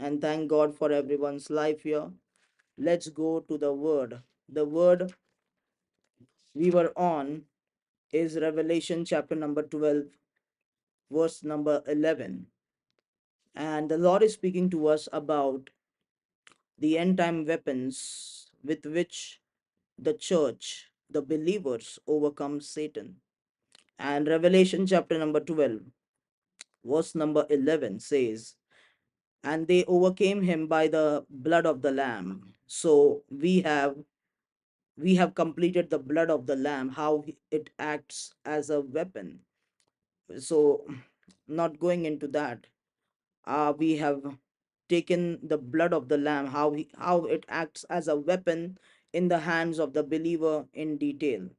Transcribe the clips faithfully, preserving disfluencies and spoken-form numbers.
and thank God for everyone's life here. Let's go to the word. The word we were on is Revelation chapter number twelve, verse number eleven. And the Lord is speaking to us about the end time weapons with which the church, the believers, overcome Satan. And Revelation chapter number twelve, verse number eleven says, and they overcame him by the blood of the Lamb. So we have we have completed the blood of the Lamb, how it acts as a weapon. So, not going into that, uh, we have taken the blood of the Lamb, how he, how it acts as a weapon in the hands of the believer in detail.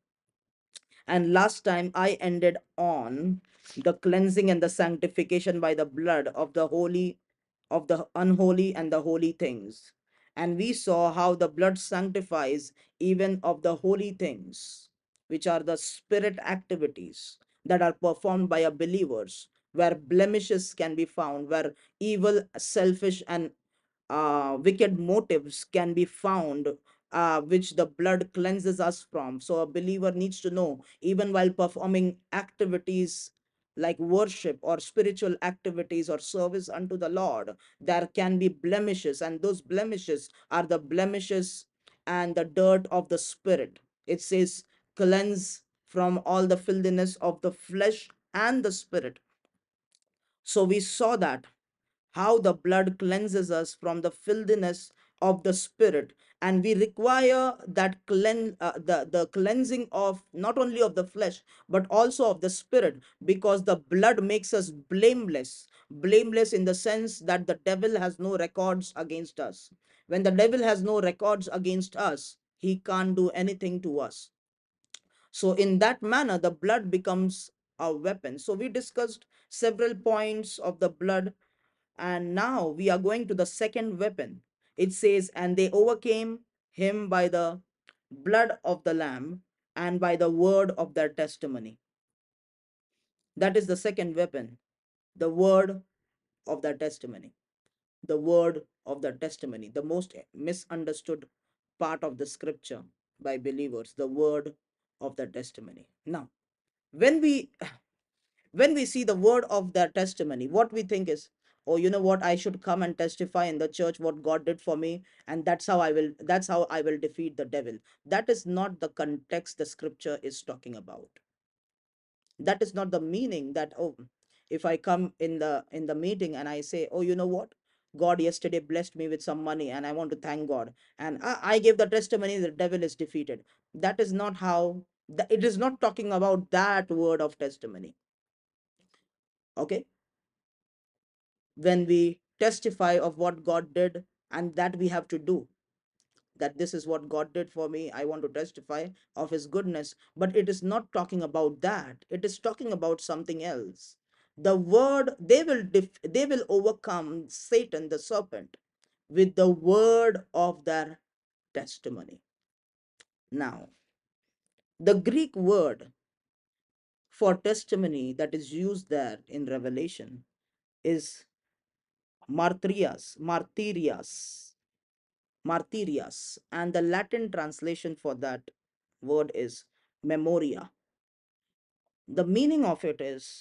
And last time I ended on the cleansing and the sanctification by the blood of the holy, of the unholy and the holy things. And we saw how the blood sanctifies even of the holy things, which are the spirit activities that are performed by a believers, where blemishes can be found, where evil, selfish, and uh, wicked motives can be found, uh, which the blood cleanses us from. So a believer needs to know, even while performing activities like worship or spiritual activities or service unto the Lord, there can be blemishes, and those blemishes are the blemishes and the dirt of the spirit. It says, cleanse from all the filthiness of the flesh and the spirit. So we saw that how the blood cleanses us from the filthiness of the spirit, and we require that clean uh, the the cleansing of not only of the flesh but also of the spirit, because the blood makes us blameless. Blameless in the sense that the devil has no records against us. When the devil has no records against us, he can't do anything to us. So in that manner the blood becomes a weapon. So we discussed several points of the blood, and now we are going to the second weapon. It says, and they overcame him by the blood of the Lamb and by the word of their testimony. That is the second weapon, the word of their testimony. The word of their testimony, the most misunderstood part of the scripture by believers, the word of their testimony. Now, when we when we see the word of their testimony, what we think is, oh, you know what, I should come and testify in the church what God did for me, and that's how i will that's how I will defeat the devil. That is not the context the scripture is talking about. That is not the meaning that, oh, if I come in the in the meeting and I say, oh, you know what, God yesterday blessed me with some money and I want to thank God, and i, I gave the testimony, the devil is defeated. That is not how the, it is not talking about that word of testimony. Okay, when we testify of what God did, and that we have to do, that this is what God did for me, I want to testify of his goodness. But it is not talking about that. It is talking about something else. The word, they will def- they will overcome Satan the serpent with the word of their testimony. Now, the Greek word for testimony that is used there in Revelation is martyrias, martyrias, martyrias, and the Latin translation for that word is memoria. The meaning of it is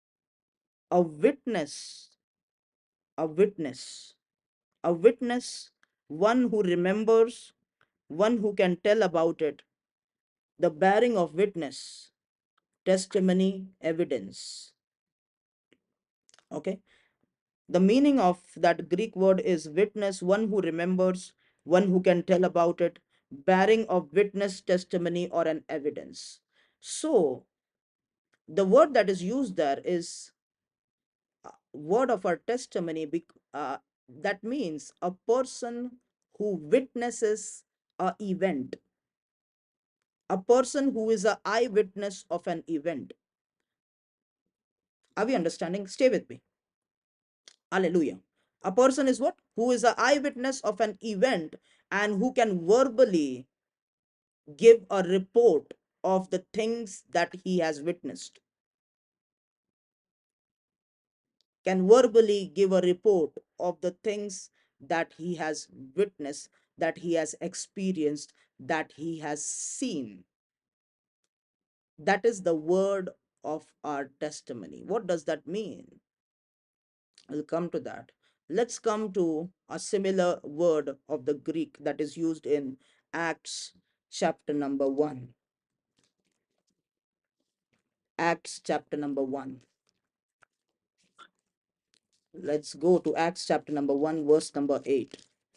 a witness, a witness, a witness, one who remembers, one who can tell about it, the bearing of witness, testimony, evidence. Okay, the meaning of that Greek word is witness, one who remembers, one who can tell about it, bearing of witness, testimony, or an evidence. So the word that is used there is uh, word of our testimony. Uh, that means a person who witnesses a event, a person who is an eyewitness of an event. Are we understanding? Stay with me. Hallelujah. A person is what? Who is an eyewitness of an event, and who can verbally give a report of the things that he has witnessed. Can verbally give a report of the things that he has witnessed, that he has experienced, that he has seen. That is the word of our testimony. What does that mean? We'll come to that. Let's come to a similar word of the Greek that is used in Acts chapter number one. Acts chapter number one. Let's go to Acts chapter number one, verse number eight.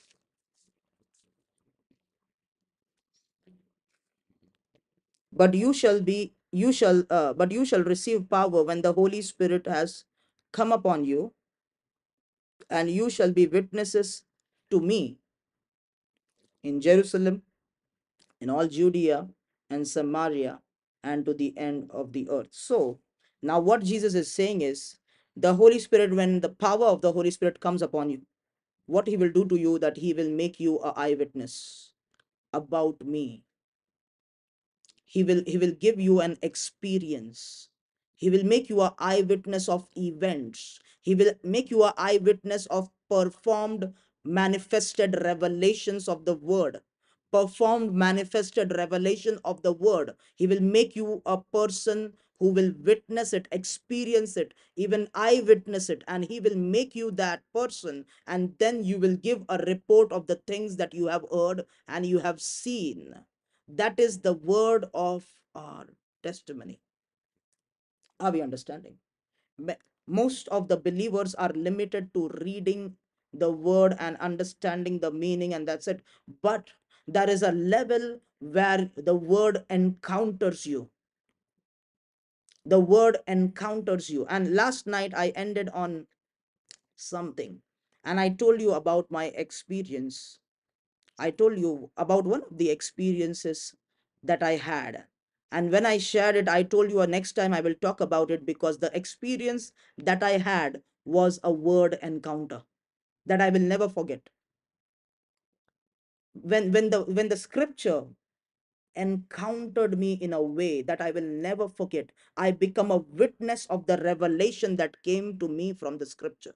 But you shall be, you shall, uh, but you shall receive power when the Holy Spirit has come upon you, and you shall be witnesses to me in Jerusalem, in all Judea and Samaria, and to the end of the earth. So now what Jesus is saying is, the Holy Spirit, when the power of the Holy Spirit comes upon you, what he will do to you, that he will make you a eyewitness about me. He will he will give you an experience. He will make you an eyewitness of events. He will make you an eyewitness of performed manifested revelations of the word. Performed manifested revelation of the word. He will make you a person who will witness it, experience it, even eyewitness it, and he will make you that person, and then you will give a report of the things that you have heard and you have seen. That is the word of our testimony. Are we understanding? Most of the believers are limited to reading the word and understanding the meaning, and that's it. But there is a level where the word encounters you. The word encounters you. And last night I ended on something, and I told you about my experience. I told you about one of the experiences that I had. And when I shared it, I told you uh, next time I will talk about it, because the experience that I had was a word encounter that I will never forget. When when the when the scripture encountered me in a way that I will never forget, I become a witness of the revelation that came to me from the scripture.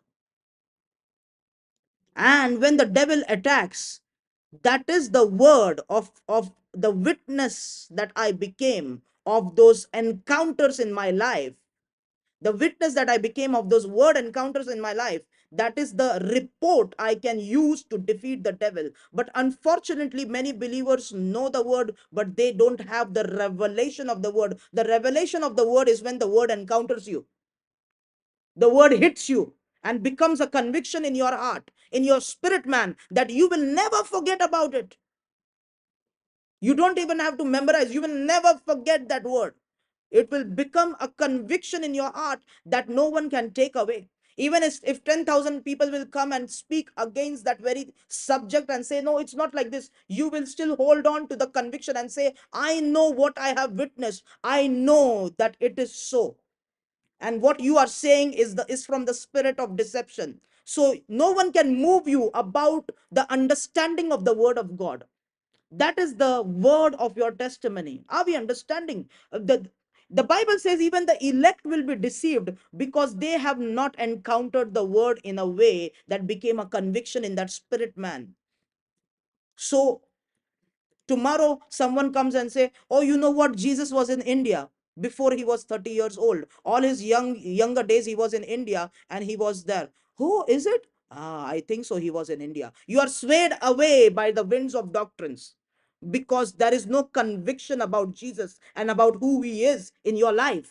And when the devil attacks, that is the word of of the witness that I became of those encounters in my life. The witness that I became of those word encounters in my life, that is the report I can use to defeat the devil. But unfortunately, many believers know the word, but they don't have the revelation of the word. The revelation of the word is when the word encounters you. The word hits you and becomes a conviction in your heart, in your spirit man, that you will never forget about it. You don't even have to memorize. You will never forget that word. It will become a conviction in your heart that no one can take away. Even if, if ten thousand people will come and speak against that very subject and say, no, it's not like this, you will still hold on to the conviction and say, I know what I have witnessed. I know that it is so. And what you are saying is the is from the spirit of deception. So no one can move you about the understanding of the word of God. That is the word of your testimony. Are we understanding? Uh, the the Bible says even the elect will be deceived because they have not encountered the word in a way that became a conviction in that spirit man. So tomorrow someone comes and say, oh, you know what, Jesus was in India before he was thirty years old. All his young younger days he was in India and he was there. Who is it? Ah, I think so, he was in India. You are swayed away by the winds of doctrines because there is no conviction about Jesus and about who he is in your life.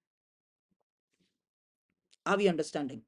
Are we understanding?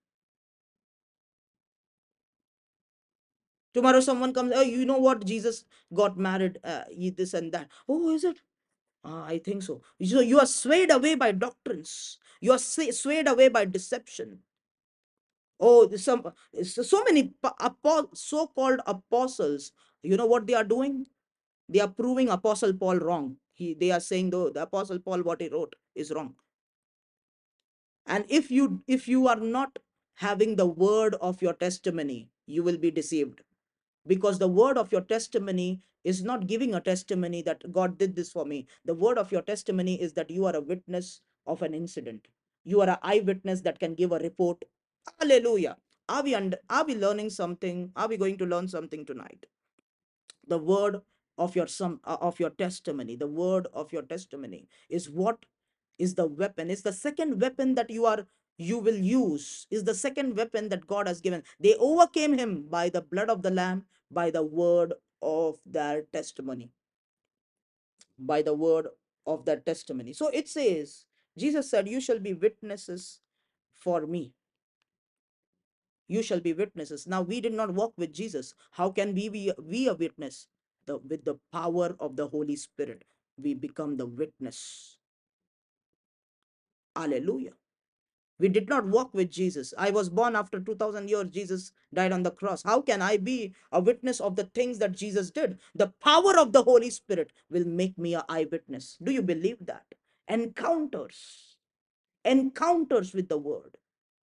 Tomorrow someone comes, oh, you know what, Jesus got married, uh, this and that. Oh, is it? Ah, I think so. So you are swayed away by doctrines. You are swayed away by deception. Oh, there's some so so many so-called apostles. You know what they are doing? They are proving Apostle Paul wrong. He, they are saying though the Apostle Paul what he wrote is wrong. And if you if you are not having the word of your testimony, you will be deceived, because the word of your testimony is not giving a testimony that God did this for me. The word of your testimony is that you are a witness of an incident. You are an eyewitness that can give a report. Hallelujah. Are we under, are we learning something? Are we going to learn something tonight? The word of your some uh, of your testimony, the word of your testimony is what is the weapon, is the second weapon that you are you will use, is the second weapon that God has given. They overcame him by the blood of the lamb, by the word of their testimony, by the word of their testimony. So it says, Jesus said, you shall be witnesses for me. You shall be witnesses. Now we did not walk with Jesus. How can we be we a witness? The with the power of the Holy Spirit, we become the witness. Hallelujah. We did not walk with Jesus. I was born after two thousand years. Jesus died on the cross. How can I be a witness of the things that Jesus did? The power of the Holy Spirit will make me an eyewitness. Do you believe that? Encounters, encounters with the word.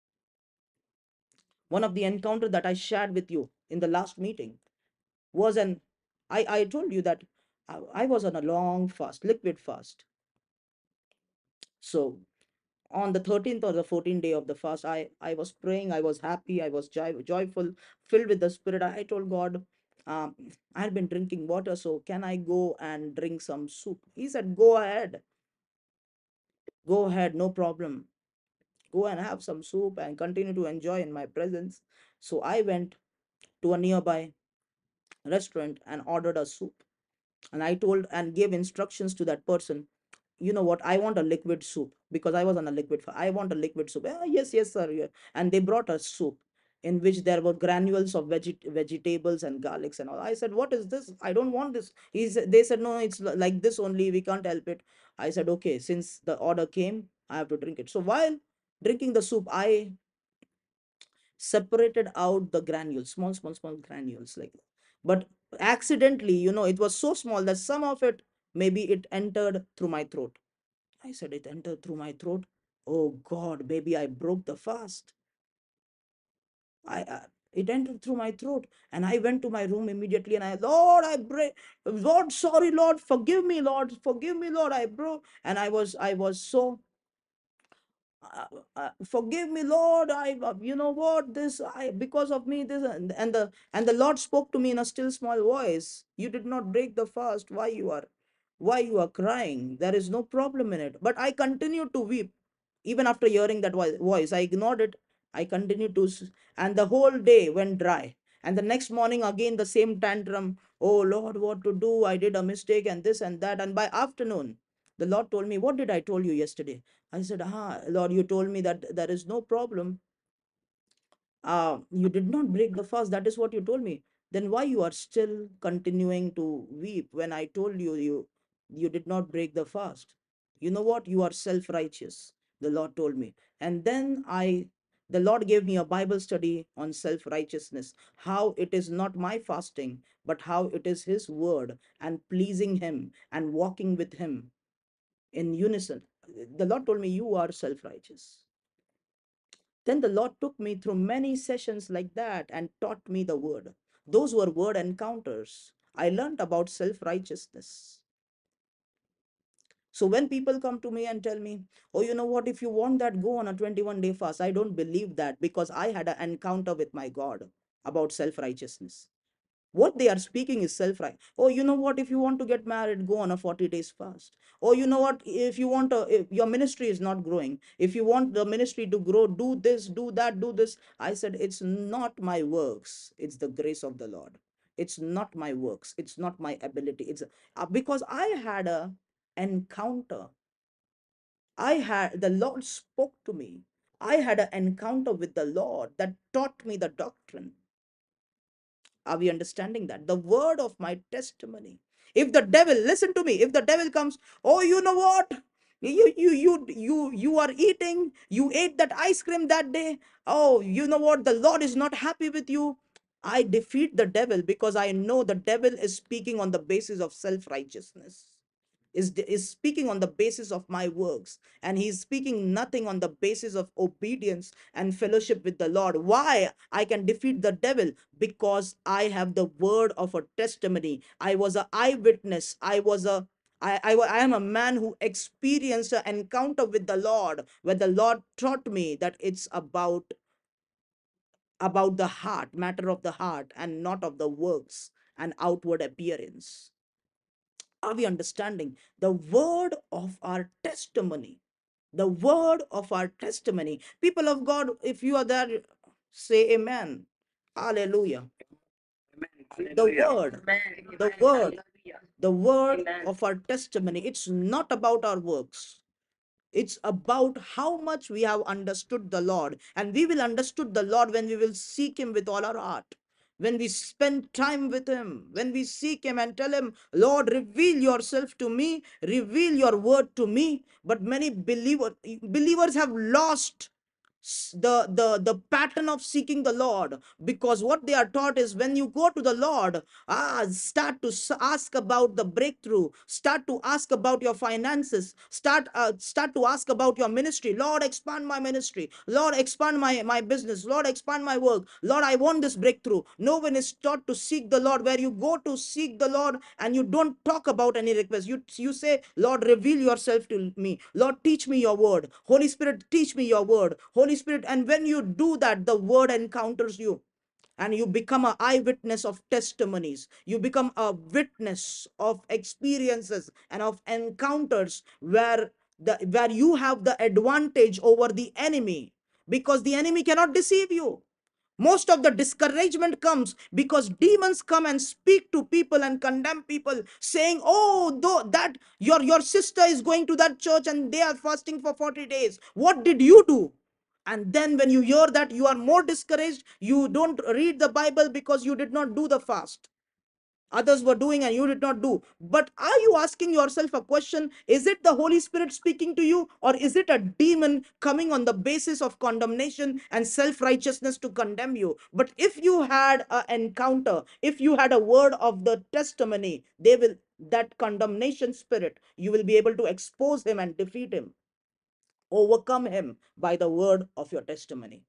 One of the encounter that I shared with you in the last meeting was an I, I told you that I, I was on a long fast, liquid fast. So on the thirteenth or the fourteenth day of the fast, I, I was praying, I was happy, I was joy, joyful, filled with the Spirit. I told God, um, I had been drinking water, so can I go and drink some soup? He said, go ahead, go ahead, no problem. Go and have some soup and continue to enjoy in my presence. So I went to a nearby restaurant and ordered a soup. And I told and gave instructions to that person, you know what, I want a liquid soup, because I was on a liquid fa- I want a liquid soup. "Ah, yes, yes, sir, yeah." And they brought a soup in which there were granules of veget- vegetables and garlics and all. I said, what is this? I don't want this. He said, they said, no, it's li- like this only, we can't help it. I said, okay, since the order came, I have to drink it. So while drinking the soup, I separated out the granules, small, small, small granules like that. But accidentally, you know, it was so small that some of it, maybe it entered through my throat. I said, it entered through my throat. Oh God, baby, I broke the fast. I, uh, it entered through my throat, and I went to my room immediately, and I, Lord, I break, Lord, sorry, Lord, forgive me, Lord, forgive me, Lord, I broke, and I was, I was so uh, uh, forgive me, Lord, I uh, you know what, this I because of me this, and, and the and the Lord spoke to me in a still small voice, you did not break the fast, why you are why you are crying, there is no problem in it. But I continued to weep. Even after hearing that voice, I ignored it. I continued to s- and the whole day went dry. And the next morning, again the same tantrum. Oh Lord, what to do, I did a mistake and this and that. And by afternoon, the Lord told me, what did I told you yesterday? I said, ah, Lord, you told me that there is no problem. Uh, you did not break the fast. That is what you told me. Then why you are still continuing to weep when I told you you you did not break the fast? You know what? You are self-righteous. The Lord told me. And then I the Lord gave me a Bible study on self-righteousness, how it is not my fasting, but how it is His word and pleasing Him and walking with Him in unison. The Lord told me, you are self-righteous. Then the Lord took me through many sessions like that and taught me the word. Those were word encounters. I learned about self-righteousness. So when people come to me and tell me, oh, you know what, if you want that, go on a twenty-one day fast. I don't believe that, because I had an encounter with my God about self-righteousness. What they are speaking is self-right. Oh, you know what, if you want to get married, go on a forty days fast. Oh, you know what, if you want to, if your ministry is not growing, if you want the ministry to grow, do this, do that, do this. I said, it's not my works, it's the grace of the Lord. It's not my works, it's not my ability. It's uh, because I had a encounter. I had the Lord spoke to me. I had an encounter with the Lord that taught me the doctrine. Are we understanding that? The word of my testimony. If the devil, listen to me, if the devil comes, oh, you know what? You you you you you are eating, you ate that ice cream that day. Oh, you know what? The Lord is not happy with you. I defeat the devil, because I know the devil is speaking on the basis of self-righteousness. Is, is speaking on the basis of my works, and he's speaking nothing on the basis of obedience and fellowship with the Lord. Why I can defeat the devil? Because I have the word of a testimony. I was an eyewitness. I was a I, I, I am a man who experienced an encounter with the Lord, where the Lord taught me that it's about about the heart, matter of the heart, and not of the works and outward appearance. Are we understanding? The word of our testimony, the word of our testimony. People of God, if you are there, say amen. Hallelujah. The word, the word, the word of our testimony. It's not about our works. It's about how much we have understood the Lord. And we will understood the Lord when we will seek him with all our heart. When we spend time with him, when we seek him and tell him, Lord, reveal yourself to me, reveal your word to me. But many believer, believers have lost the the the pattern of seeking the Lord, because what they are taught is when you go to the Lord, ah start to ask about the breakthrough, start to ask about your finances, start uh, start to ask about your ministry. Lord, expand my ministry. Lord, expand my my business. Lord, expand my work. Lord, I want this breakthrough. No one is taught to seek the Lord. Where you go to seek the Lord and you don't talk about any request, you you say, Lord, reveal yourself to me. Lord, teach me your word. Holy Spirit, teach me your word. Holy Spirit. And when you do that, the word encounters you and you become an eyewitness of testimonies. You become a witness of experiences and of encounters where the where you have the advantage over the enemy, because the enemy cannot deceive you. Most of the discouragement comes because demons come and speak to people and condemn people, saying, oh, though that your your sister is going to that church and they are fasting for forty days, what did you do? And then when you hear that, you are more discouraged. You don't read the Bible because you did not do the fast others were doing and you did not do. But are you asking yourself a question? Is it the Holy Spirit speaking to you, or is it a demon coming on the basis of condemnation and self-righteousness to condemn you? But if you had an encounter, if you had a word of the testimony, they will, that condemnation spirit, you will be able to expose him and defeat him, overcome him by the word of your testimony.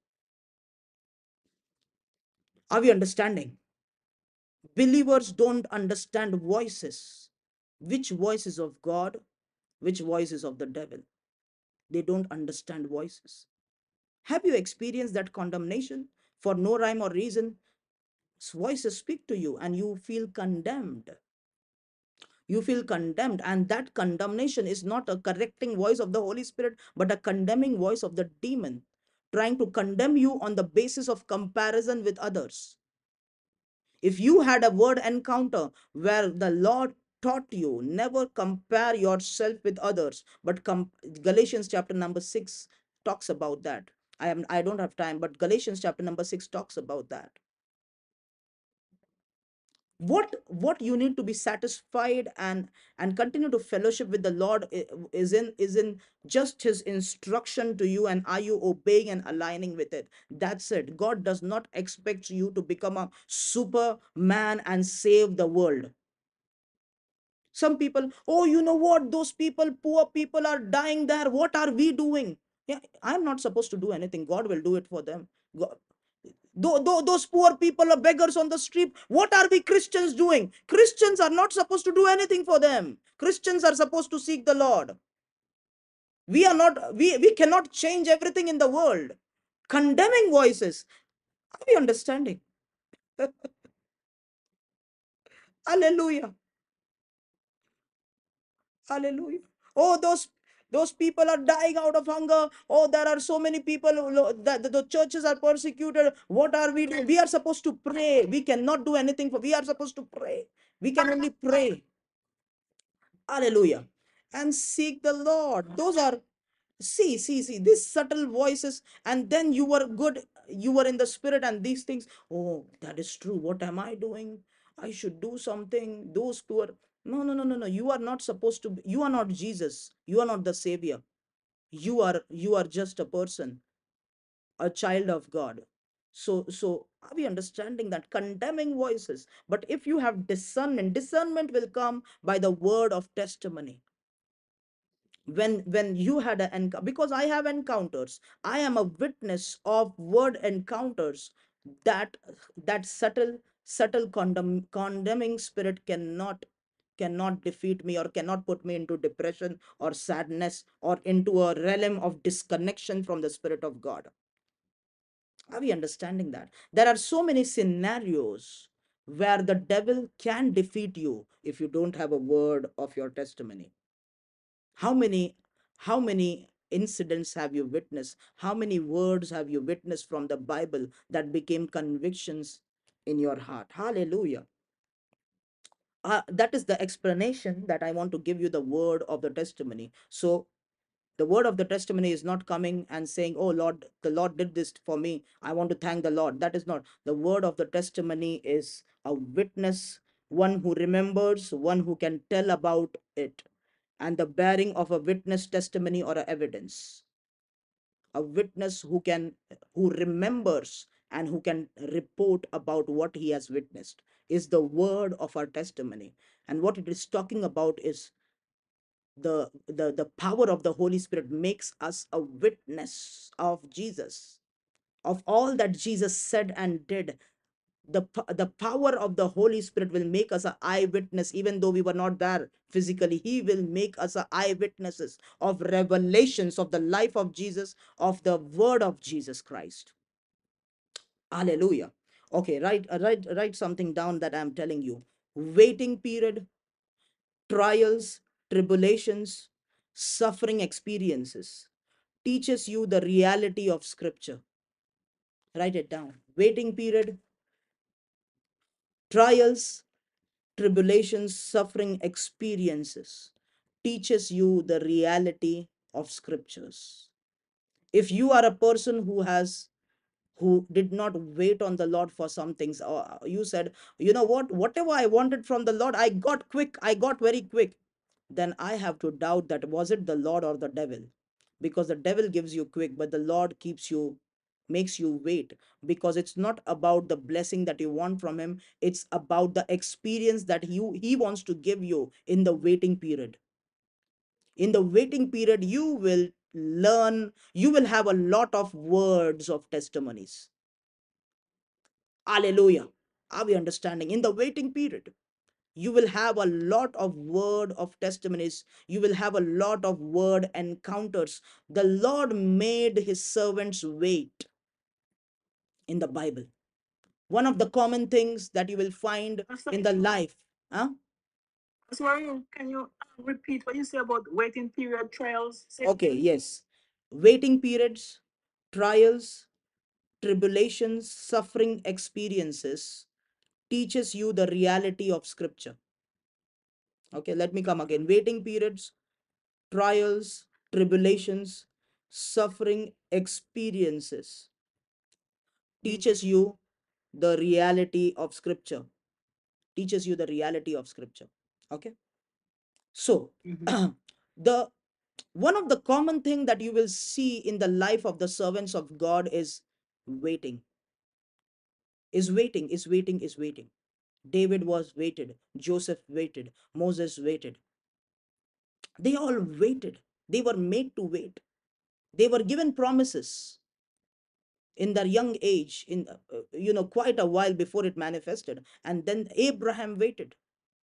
Are we understanding? Believers don't understand voices. Which voices of God, which voices of the devil? They don't understand voices. Have you experienced that condemnation for no rhyme or reason? Voices speak to you and you feel condemned. You feel condemned, and that condemnation is not a correcting voice of the Holy Spirit, but a condemning voice of the demon, trying to condemn you on the basis of comparison with others. If you had a word encounter where the Lord taught you, never compare yourself with others, but com- Galatians chapter number six talks about that. I am I don't have time, but Galatians chapter number six talks about that. What what you need to be satisfied and and continue to fellowship with the Lord is in is in just his instruction to you, and are you obeying and aligning with it? That's it. God does not expect you to become a superman and save the world. Some people, oh, you know what, those people, poor people are dying there, what are we doing? Yeah, I'm not supposed to do anything. God will do it for them. God, Though, though those poor people are beggars on the street, what are we Christians doing? Christians are not supposed to do anything for them. Christians are supposed to seek the Lord. We are not, we, we cannot change everything in the world. Condemning voices. Are we understanding? Hallelujah. Hallelujah. Oh, those those people are dying out of hunger. Oh, there are so many people. That the, the churches are persecuted. What are we doing? We are supposed to pray. We cannot do anything for. We are supposed to pray. We can only pray. Hallelujah. And seek the Lord. Those are, see, see, see, these subtle voices. And then you were good, you were in the spirit, and these things. Oh, that is true. What am I doing? I should do something. Those poor. No, no, no, no, no. You are not supposed to be, you are not Jesus. You are not the Savior. You are you are just a person, a child of God. So, so are we understanding that condemning voices? But if you have discernment, discernment will come by the word of testimony. when when you had an encounter, because I have encounters, I am a witness of word encounters, that that subtle subtle condemn, condemning spirit cannot cannot defeat me, or cannot put me into depression or sadness or into a realm of disconnection from the Spirit of God. Are we understanding that? There are so many scenarios where the devil can defeat you if you don't have a word of your testimony. How many, how many incidents have you witnessed? How many words have you witnessed from the Bible that became convictions in your heart? Hallelujah. Uh, that is the explanation that I want to give you, the word of the testimony. So the word of the testimony is not coming and saying, oh Lord, the Lord did this for me, I want to thank the Lord. That is not the word of the testimony. Is a witness, one who remembers, one who can tell about it, and the bearing of a witness testimony or a evidence. A witness who can, who remembers and who can report about what he has witnessed, is the word of our testimony. And what it is talking about is the the the power of the Holy Spirit makes us a witness of Jesus, of all that Jesus said and did. The the power of the Holy Spirit will make us an eyewitness. Even though we were not there physically, he will make us a eyewitnesses of revelations of the life of Jesus, of the word of Jesus Christ. Hallelujah. Okay, write uh, write write something down that I'm telling you. Waiting period, trials, tribulations, suffering experiences teaches you the reality of scripture. Write it down. Waiting period, trials, tribulations, suffering experiences teaches you the reality of scriptures. If you are a person who has, who did not wait on the Lord for some things, or you said, you know what, whatever I wanted from the Lord, I got quick, I got very quick, then I have to doubt that was it the Lord or the devil? Because the devil gives you quick, but the Lord keeps you, makes you wait, because it's not about the blessing that you want from him, it's about the experience that you he wants to give you in the waiting period. In the waiting period, you will learn, you will have a lot of words of testimonies. Hallelujah. Are we understanding? In the waiting period, you will have a lot of word of testimonies, you will have a lot of word encounters. The Lord made his servants wait in the Bible. One of the common things that you will find in the life, huh? Sorry, can you uh, repeat what you say about waiting period, trials? Okay, yes. Waiting periods, trials, tribulations, suffering experiences teaches you the reality of scripture. Okay, let me come again. Waiting periods, trials, tribulations, suffering experiences teaches you the reality of scripture. Teaches you the reality of scripture. Okay. So mm-hmm. the one of the common thing that you will see in the life of the servants of God is waiting. Is waiting, is waiting, is waiting. David was waited, Joseph waited, Moses waited. They all waited. They were made to wait. They were given promises in their young age, in uh, uh, you know, quite a while before it manifested. And then Abraham waited,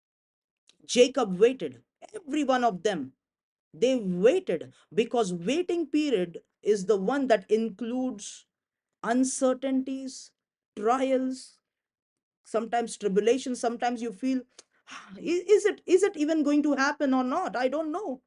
Jacob waited, every one of them, they waited, because waiting period is the one that includes uncertainties, trials, sometimes tribulations. Sometimes you feel, is it is it even going to happen or not? I don't know.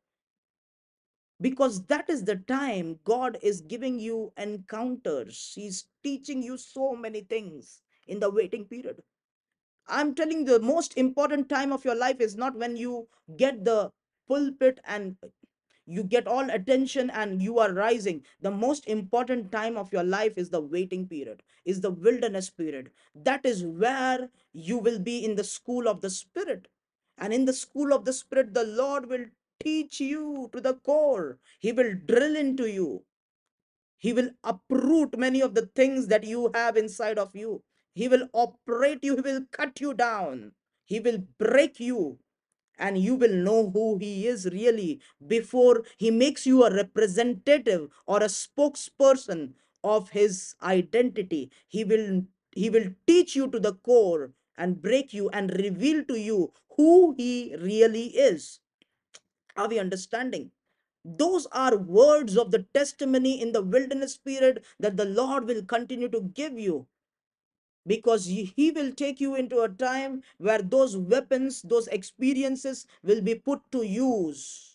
Because that is the time God is giving you encounters. He's teaching you so many things in the waiting period. I'm telling you, the most important time of your life is not when you get the pulpit and you get all attention and you are rising. The most important time of your life is the waiting period, is the wilderness period. That is where you will be in the school of the Spirit. And in the school of the Spirit, the Lord will teach you to the core. He will drill into you. He will uproot many of the things that you have inside of you. He will operate you. He will cut you down. He will break you. And you will know who he is really before he makes you a representative or a spokesperson of his identity. He will he will teach you to the core and break you and reveal to you who he really is. Are we understanding? Those are words of the testimony in the wilderness period that the Lord will continue to give you, because he he will take you into a time where those weapons, those experiences will be put to use,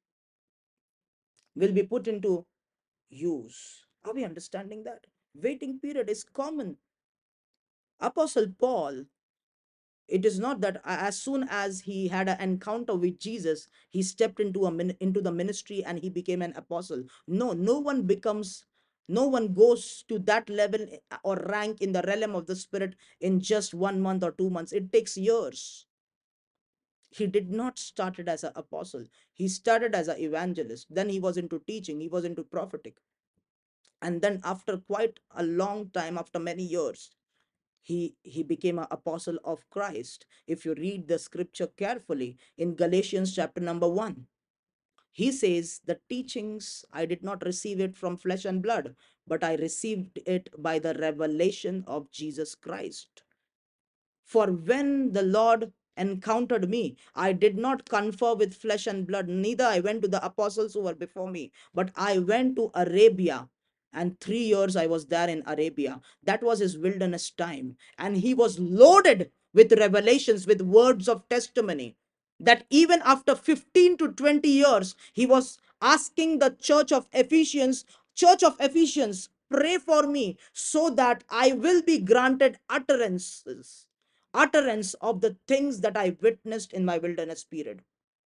will be put into use. Are we understanding that? Waiting period is common. Apostle Paul, it is not that as soon as he had an encounter with Jesus, he stepped into a min- into the ministry and he became an apostle. No, no one becomes, no one goes to that level or rank in the realm of the spirit in just one month or two months. It takes years. He did not started as an apostle. He started as an evangelist. Then he was into teaching. He was into prophetic. And then after quite a long time, after many years, he he became an apostle of Christ. If you read the scripture carefully in Galatians chapter number one, he says, the teachings I did not receive it from flesh and blood, but I received it by the revelation of Jesus Christ. For when the Lord encountered me, I did not confer with flesh and blood, neither I went to the apostles who were before me, but I went to Arabia. And three years I was there in Arabia. That was his wilderness time. And he was loaded with revelations, with words of testimony. That even after fifteen to twenty years, he was asking the church of Ephesians, Church of Ephesians, pray for me so that I will be granted utterances utterance of the things that I witnessed in my wilderness period.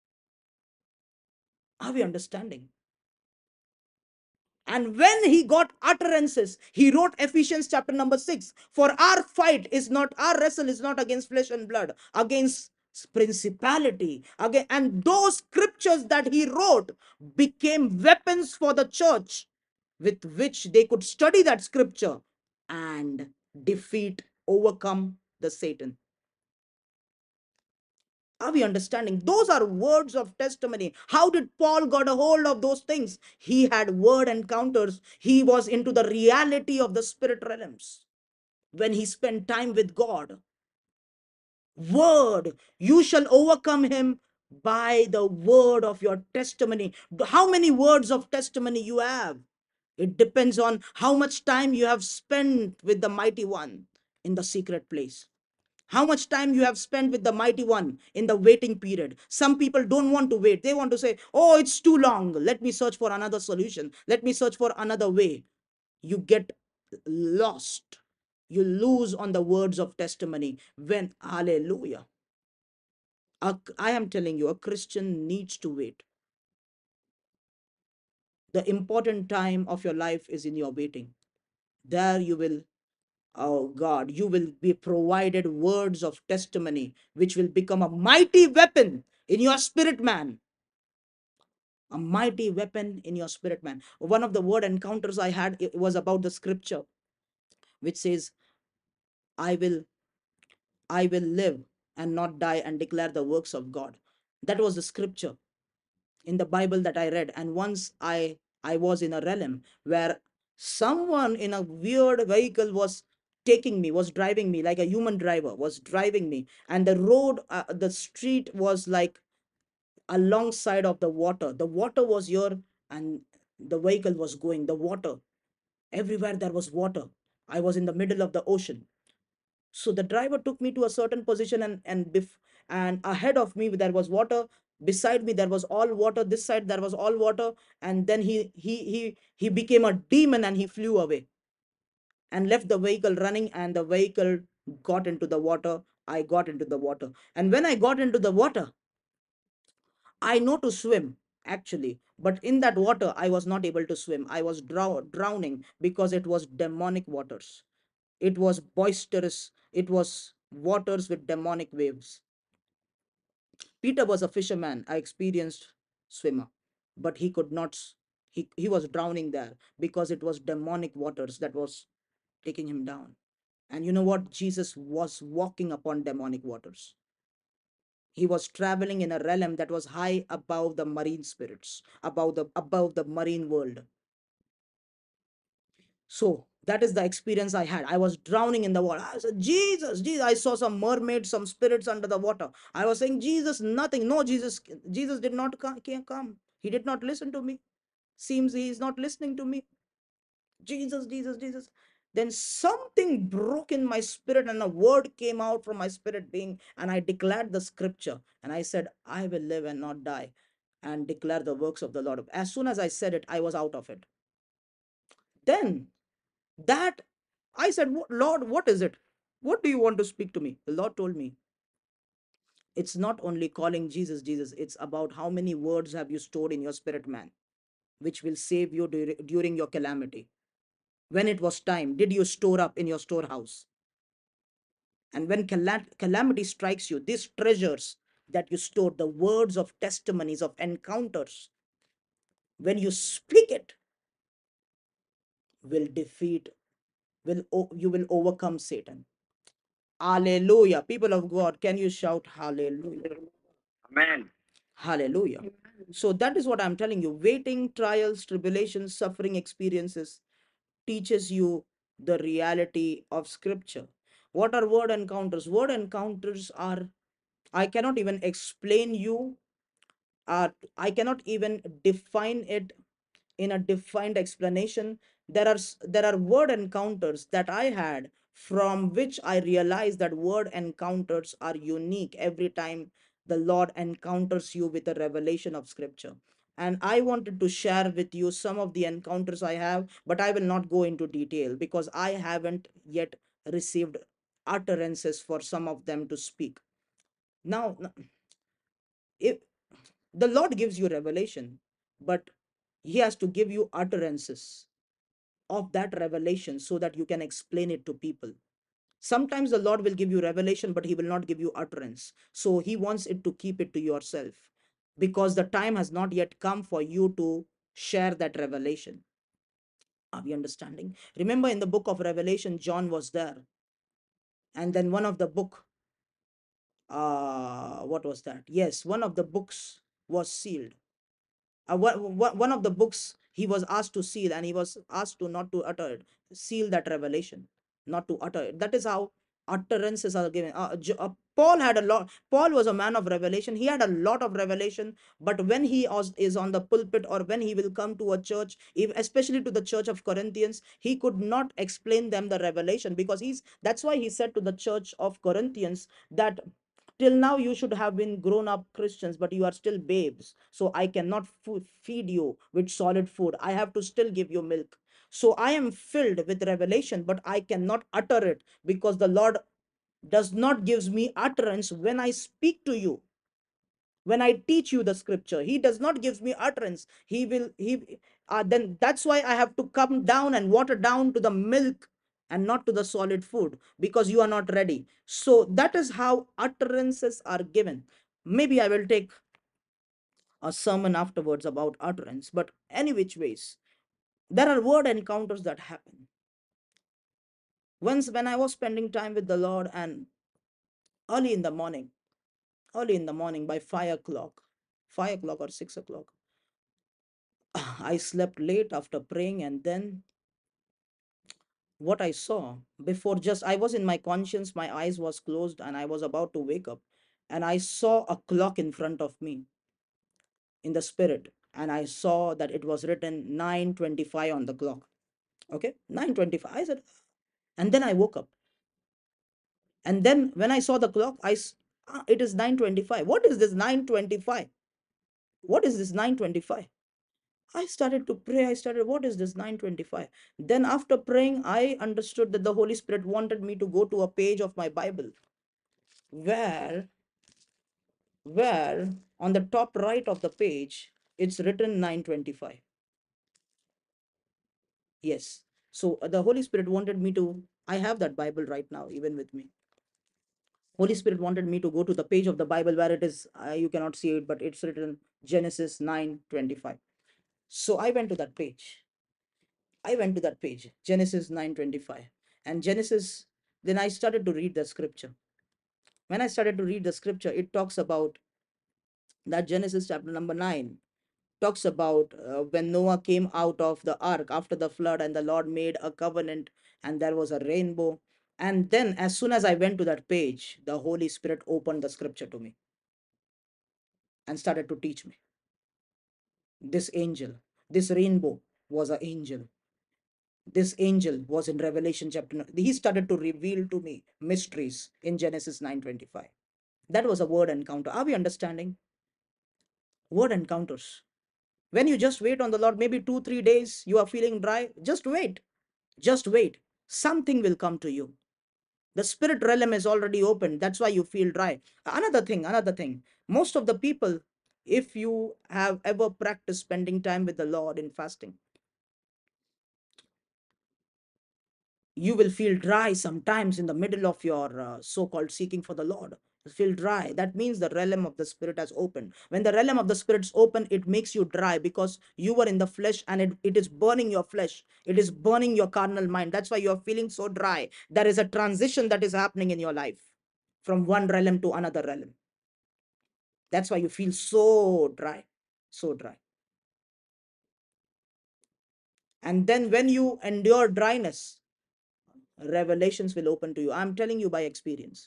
Are we understanding? And when he got utterances, he wrote Ephesians chapter number six. For our fight is not, our wrestle is not against flesh and blood, against principality. Again, and those scriptures that he wrote became weapons for the church with which they could study that scripture and defeat, overcome the Satan. Are we understanding? Those are words of testimony. How did Paul got a hold of those things? He had word encounters. He was into the reality of the spirit realms. When he spent time with God, word, you shall overcome him by the word of your testimony. How many words of testimony you have? It depends on how much time you have spent with the mighty one in the secret place. How much time you have spent with the mighty one in the waiting period. Some people don't want to wait. They want to say, oh, it's too long. Let me search for another solution. Let me search for another way. You get lost. You lose on the words of testimony. When, hallelujah. A, I am telling you, a Christian needs to wait. The important time of your life is in your waiting. There you will, oh God, you will be provided words of testimony, which will become a mighty weapon in your spirit man. A mighty weapon in your spirit man. One of the word encounters I had, it was about the scripture, which says, I will, I will live and not die and declare the works of God. That was the scripture in the Bible that I read. And once I, I was in a realm where someone in a weird vehicle was taking me, was driving me like a human driver, was driving me. And the road, uh, the street was like alongside of the water. The water was here and the vehicle was going. The water, everywhere there was water. I was in the middle of the ocean. So the driver took me to a certain position, and and bef- and ahead of me there was water. Beside me there was all water. This side there was all water. And then he he he he became a demon and he flew away and left the vehicle running, and the vehicle got into the water. I got into the water, and when I got into the water, I know to swim actually, but in that water I was not able to swim. I was drow- drowning because it was demonic waters. It was boisterous. It was waters with demonic waves. Peter was a fisherman, I experienced swimmer, but he could not. He, he was drowning there because it was demonic waters that was taking him down. And you know what? Jesus was walking upon demonic waters. He was traveling in a realm that was high above the marine spirits, above the above the marine world. So that is the experience I had. I was drowning in the water. I said, Jesus, Jesus. I saw some mermaids, some spirits under the water. I was saying, Jesus, nothing. No, Jesus, Jesus did not come. Can't come. He did not listen to me. Seems he is not listening to me. Jesus, Jesus, Jesus. Then something broke in my spirit, and a word came out from my spirit being, and I declared the scripture. And I said, I will live and not die, and declare the works of the Lord. As soon as I said it, I was out of it. Then that I said, Lord, what is it? What do you want to speak to me? The Lord told me, it's not only calling Jesus, Jesus, it's about how many words have you stored in your spirit, man, which will save you dur- during your calamity. When it was time, did you store up in your storehouse? And when cala- calamity strikes you, these treasures that you stored, the words of testimonies of encounters, when you speak it, will defeat, will o- you will overcome Satan. Hallelujah. People of God, can you shout hallelujah? Amen. Hallelujah. So that is what I'm telling you. Waiting, trials, tribulations, suffering experiences teaches you the reality of scripture. What are word encounters? Word encounters are, I cannot even explain you, uh, I cannot even define it in a defined explanation. There are there are word encounters that I had, from which I realized that word encounters are unique every time the Lord encounters you with a revelation of scripture. And I wanted to share with you some of the encounters I have, but I will not go into detail because I haven't yet received utterances for some of them to speak. Now, if the Lord gives you revelation, but he has to give you utterances of that revelation so that you can explain it to people. Sometimes the Lord will give you revelation, but he will not give you utterance. So he wants it to keep it to yourself because the time has not yet come for you to share that revelation. Are we understanding? Remember, in the book of Revelation, John was there. And then one of the book, uh, what was that? Yes, one of the books was sealed. Uh, one, one one of the books he was asked to seal, and he was asked to not to utter it, seal that revelation, not to utter it. That is how utterances are given. Uh, J- uh, Paul had a lot. Paul was a man of revelation. He had a lot of revelation, but when he was, is on the pulpit, or when he will come to a church, if, especially to the church of Corinthians, he could not explain them the revelation, because he's that's why he said to the church of Corinthians that till now you should have been grown up Christians, but you are still babes. So I cannot f- feed you with solid food. I have to still give you milk. So I am filled with revelation, but I cannot utter it, because the Lord does not gives me utterance when I speak to you. When I teach you the scripture, he does not gives me utterance. He will he uh, then that's why I have to come down and water down to the milk and not to the solid food, because you are not ready. So that is how utterances are given. Maybe I will take a sermon afterwards about utterance, but any which ways, there are word encounters that happen. Once, when I was spending time with the Lord, and early in the morning, early in the morning by five o'clock, five o'clock or six o'clock, I slept late after praying, and then what I saw before, just I was in my conscience, my eyes was closed, and I was about to wake up, and I saw a clock in front of me in the spirit, and I saw that it was written nine twenty-five on the clock. Okay, nine twenty-five. I said, and then I woke up, and then when I saw the clock, I ah, it is nine twenty-five. What is this nine twenty-five? What is this nine twenty-five? I started to pray. I started, what is this nine twenty-five? Then after praying, I understood that the Holy Spirit wanted me to go to a page of my Bible where, where on the top right of the page, it's written nine twenty-five. Yes. So uh, the Holy Spirit wanted me to, I have that Bible right now, even with me. Holy Spirit wanted me to go to the page of the Bible where it is, uh, you cannot see it, but it's written Genesis nine twenty-five. So I went to that page. I went to that page, Genesis nine twenty-five. And Genesis, then I started to read the scripture. When I started to read the scripture, it talks about that Genesis chapter number nine talks about uh, when Noah came out of the ark after the flood, and the Lord made a covenant, and there was a rainbow. And then, as soon as I went to that page, the Holy Spirit opened the scripture to me and started to teach me. This angel, this rainbow was an angel. This angel was in Revelation chapter nine. He started to reveal to me mysteries in Genesis nine twenty-five. That was a word encounter. Are we understanding? Word encounters. When you just wait on the Lord, maybe two, three days, you are feeling dry, just wait. Just wait. Something will come to you. The spirit realm is already open. That's why you feel dry. Another thing, another thing. Most of the people, if you have ever practiced spending time with the Lord in fasting, you will feel dry sometimes in the middle of your uh, so-called seeking for the Lord. You feel dry. That means the realm of the spirit has opened. When the realm of the spirit's open, it makes you dry because you were in the flesh, and it, it is burning your flesh. It is burning your carnal mind. That's why you're feeling so dry. There is a transition that is happening in your life from one realm to another realm. That's why you feel so dry, so dry. And then when you endure dryness, revelations will open to you. I'm telling you by experience.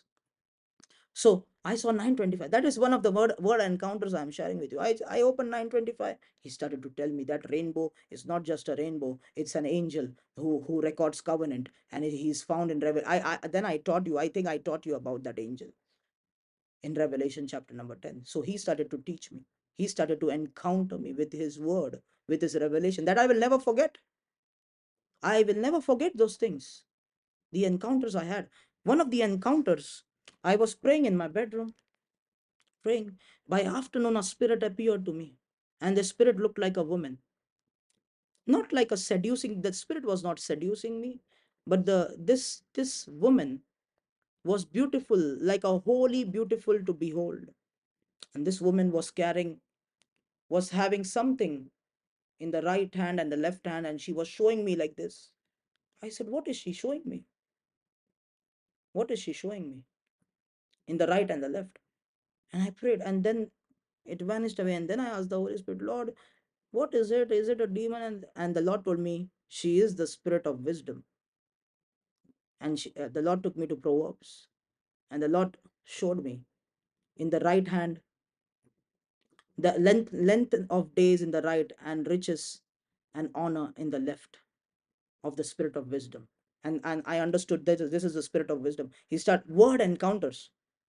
So I saw nine twenty-five. That is one of the word, word encounters I'm sharing with you. I, I opened nine twenty-five. He started to tell me that rainbow is not just a rainbow. It's an angel who, who records covenant. And he's found in Revel. I, I Then I taught you, I think I taught you about that angel in Revelation chapter number ten. So he started to teach me. He started to encounter me with his word, with his revelation that I will never forget. I will never forget those things. The encounters I had. One of the encounters, I was praying in my bedroom, praying. By afternoon, a spirit appeared to me, and the spirit looked like a woman. Not like a seducing, the spirit was not seducing me, but the this this woman was beautiful, like a holy beautiful to behold. And this woman was carrying, was having something in the right hand and the left hand, and she was showing me like this. I said, what is she showing me? What is she showing me? In the right and the left. And I prayed, and then it vanished away. And then I asked the Holy Spirit, Lord, what is it? Is it a demon? And, and the Lord told me, she is the spirit of wisdom. And she, uh, the Lord took me to Proverbs. And the Lord showed me in the right hand, the length, length of days in the right, and riches and honor in the left of the spirit of wisdom. And, and I understood that this is the spirit of wisdom. He started word encounters.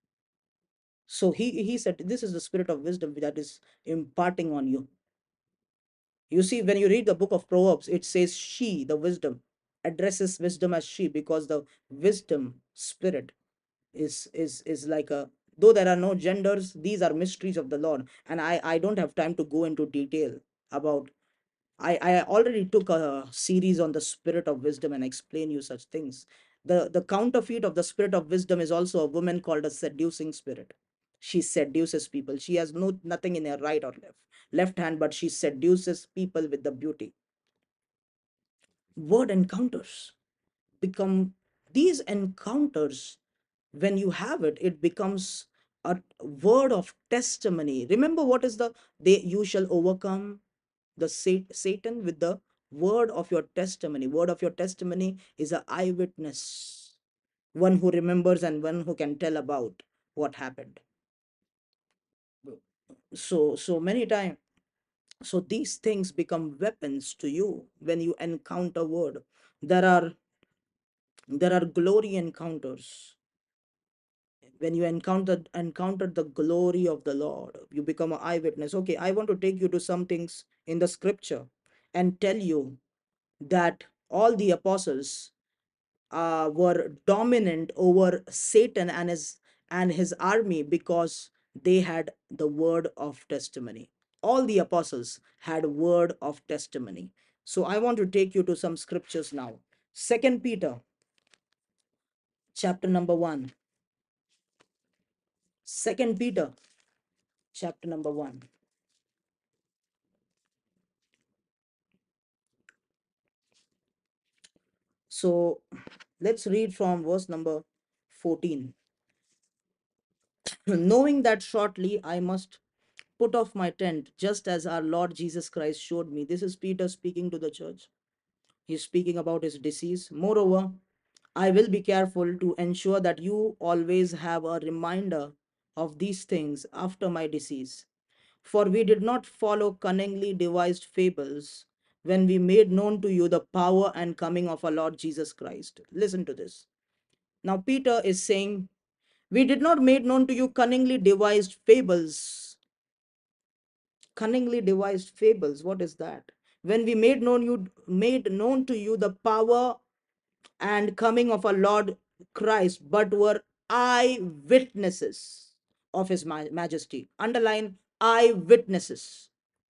So he, he said, this is the spirit of wisdom that is imparting on you. You see, when you read the book of Proverbs, it says she, the wisdom, addresses wisdom as she, because the wisdom spirit is is is like a, though there are no genders, these are mysteries of the Lord. And I I don't have time to go into detail about. I, I already took a series on the spirit of wisdom and explain you such things. The the counterfeit of the spirit of wisdom is also a woman called a seducing spirit. She seduces people. She has no nothing in her right or left left hand, but she seduces people with the beauty. Word encounters become, these encounters, when you have it, it becomes a word of testimony. Remember, what is the, they, you shall overcome the Satan with the word of your testimony. Word of your testimony is an eyewitness, one who remembers and one who can tell about what happened. So, so many times, so these things become weapons to you when you encounter word. There are, there are glory encounters. When you encounter encounter the glory of the Lord, you become an eyewitness. Okay, I want to take you to some things in the scripture and tell you that all the apostles uh, were dominant over Satan and his and his army because they had the word of testimony. All the apostles had word of testimony. So I want to take you to some scriptures now. Second Peter chapter number one. Second Peter chapter number one. So let's read from verse number fourteen. Knowing that shortly I must put off my tent, just as our Lord Jesus Christ showed me. This is Peter speaking to the church. He's speaking about his disease. Moreover, I will be careful to ensure that you always have a reminder of these things after my disease. For we did not follow cunningly devised fables when we made known to you the power and coming of our Lord Jesus Christ. Listen to this. Now, Peter is saying, we did not make known to you cunningly devised fables. Cunningly devised fables. What is that? When we made known you made known to you the power and coming of our Lord Christ, but were eyewitnesses of his majesty. Underline eyewitnesses.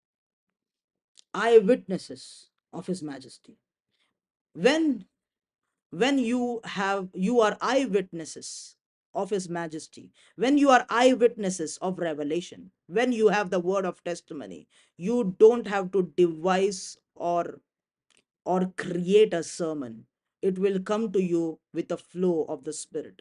Eyewitnesses of his majesty. When when you have you are eyewitnesses of his majesty, when you are eyewitnesses of revelation, when you have the word of testimony, you don't have to devise or or create a sermon. It will come to you with the flow of the Spirit.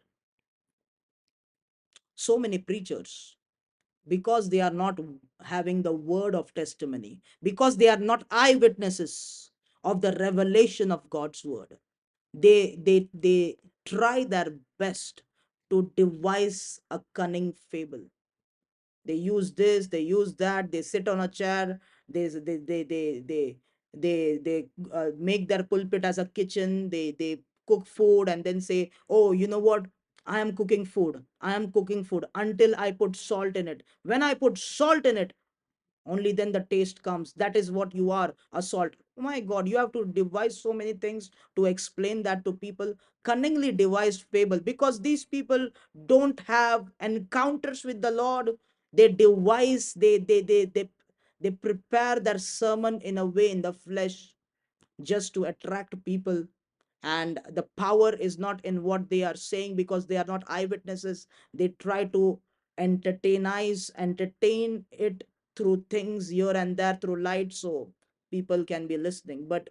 So many preachers, because they are not having the word of testimony, because they are not eyewitnesses of the revelation of God's word, they they they try their best to devise a cunning fable. They use this, they use that, they sit on a chair, they they they they they they, they uh, make their pulpit as a kitchen. They they cook food and then say, oh, you know what, I am cooking food, I am cooking food until I put salt in it. When I put salt in it, only then the taste comes. That is what you are, a salt. Oh my God, you have to devise so many things to explain that to people. Cunningly devised fable, because these people don't have encounters with the Lord. They devise, they they they they, they prepare their sermon in a way in the flesh, just to attract people. And the power is not in what they are saying, because they are not eyewitnesses. They try to entertainize entertain it through things here and there, through light, so people can be listening. But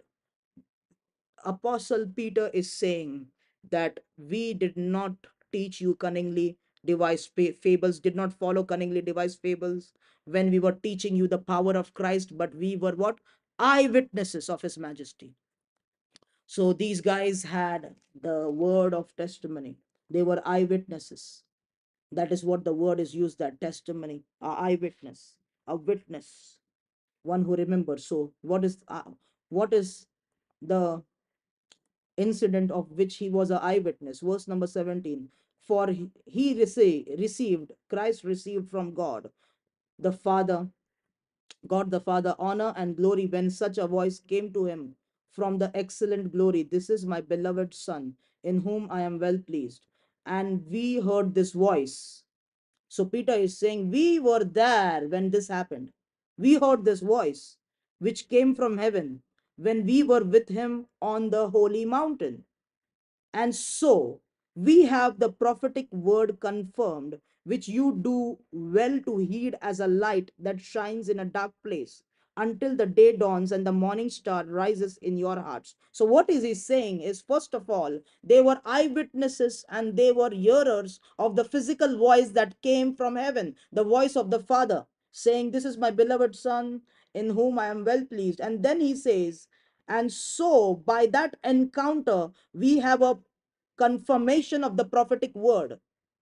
Apostle Peter is saying that we did not teach you cunningly devised fables, did not follow cunningly devised fables when we were teaching you the power of Christ, but we were what? Eyewitnesses of his majesty. So these guys had the word of testimony. They were eyewitnesses. That is what the word is used, that testimony, a eyewitness, a witness, one who remembers. So what is uh, what is the incident of which he was an eyewitness? Verse number seventeen. For he, he received, received, Christ received from God, the Father, God the Father, honor and glory when such a voice came to him from the excellent glory. This is my beloved Son, in whom I am well pleased. And we heard this voice. So Peter is saying, we were there when this happened. We heard this voice, which came from heaven when we were with him on the holy mountain. And so we have the prophetic word confirmed, which you do well to heed as a light that shines in a dark place until the day dawns and the morning star rises in your hearts. So, what is he saying is, first of all, they were eyewitnesses and they were hearers of the physical voice that came from heaven, the voice of the Father saying, this is my beloved Son in whom I am well pleased. And then he says, and so by that encounter, we have a confirmation of the prophetic word.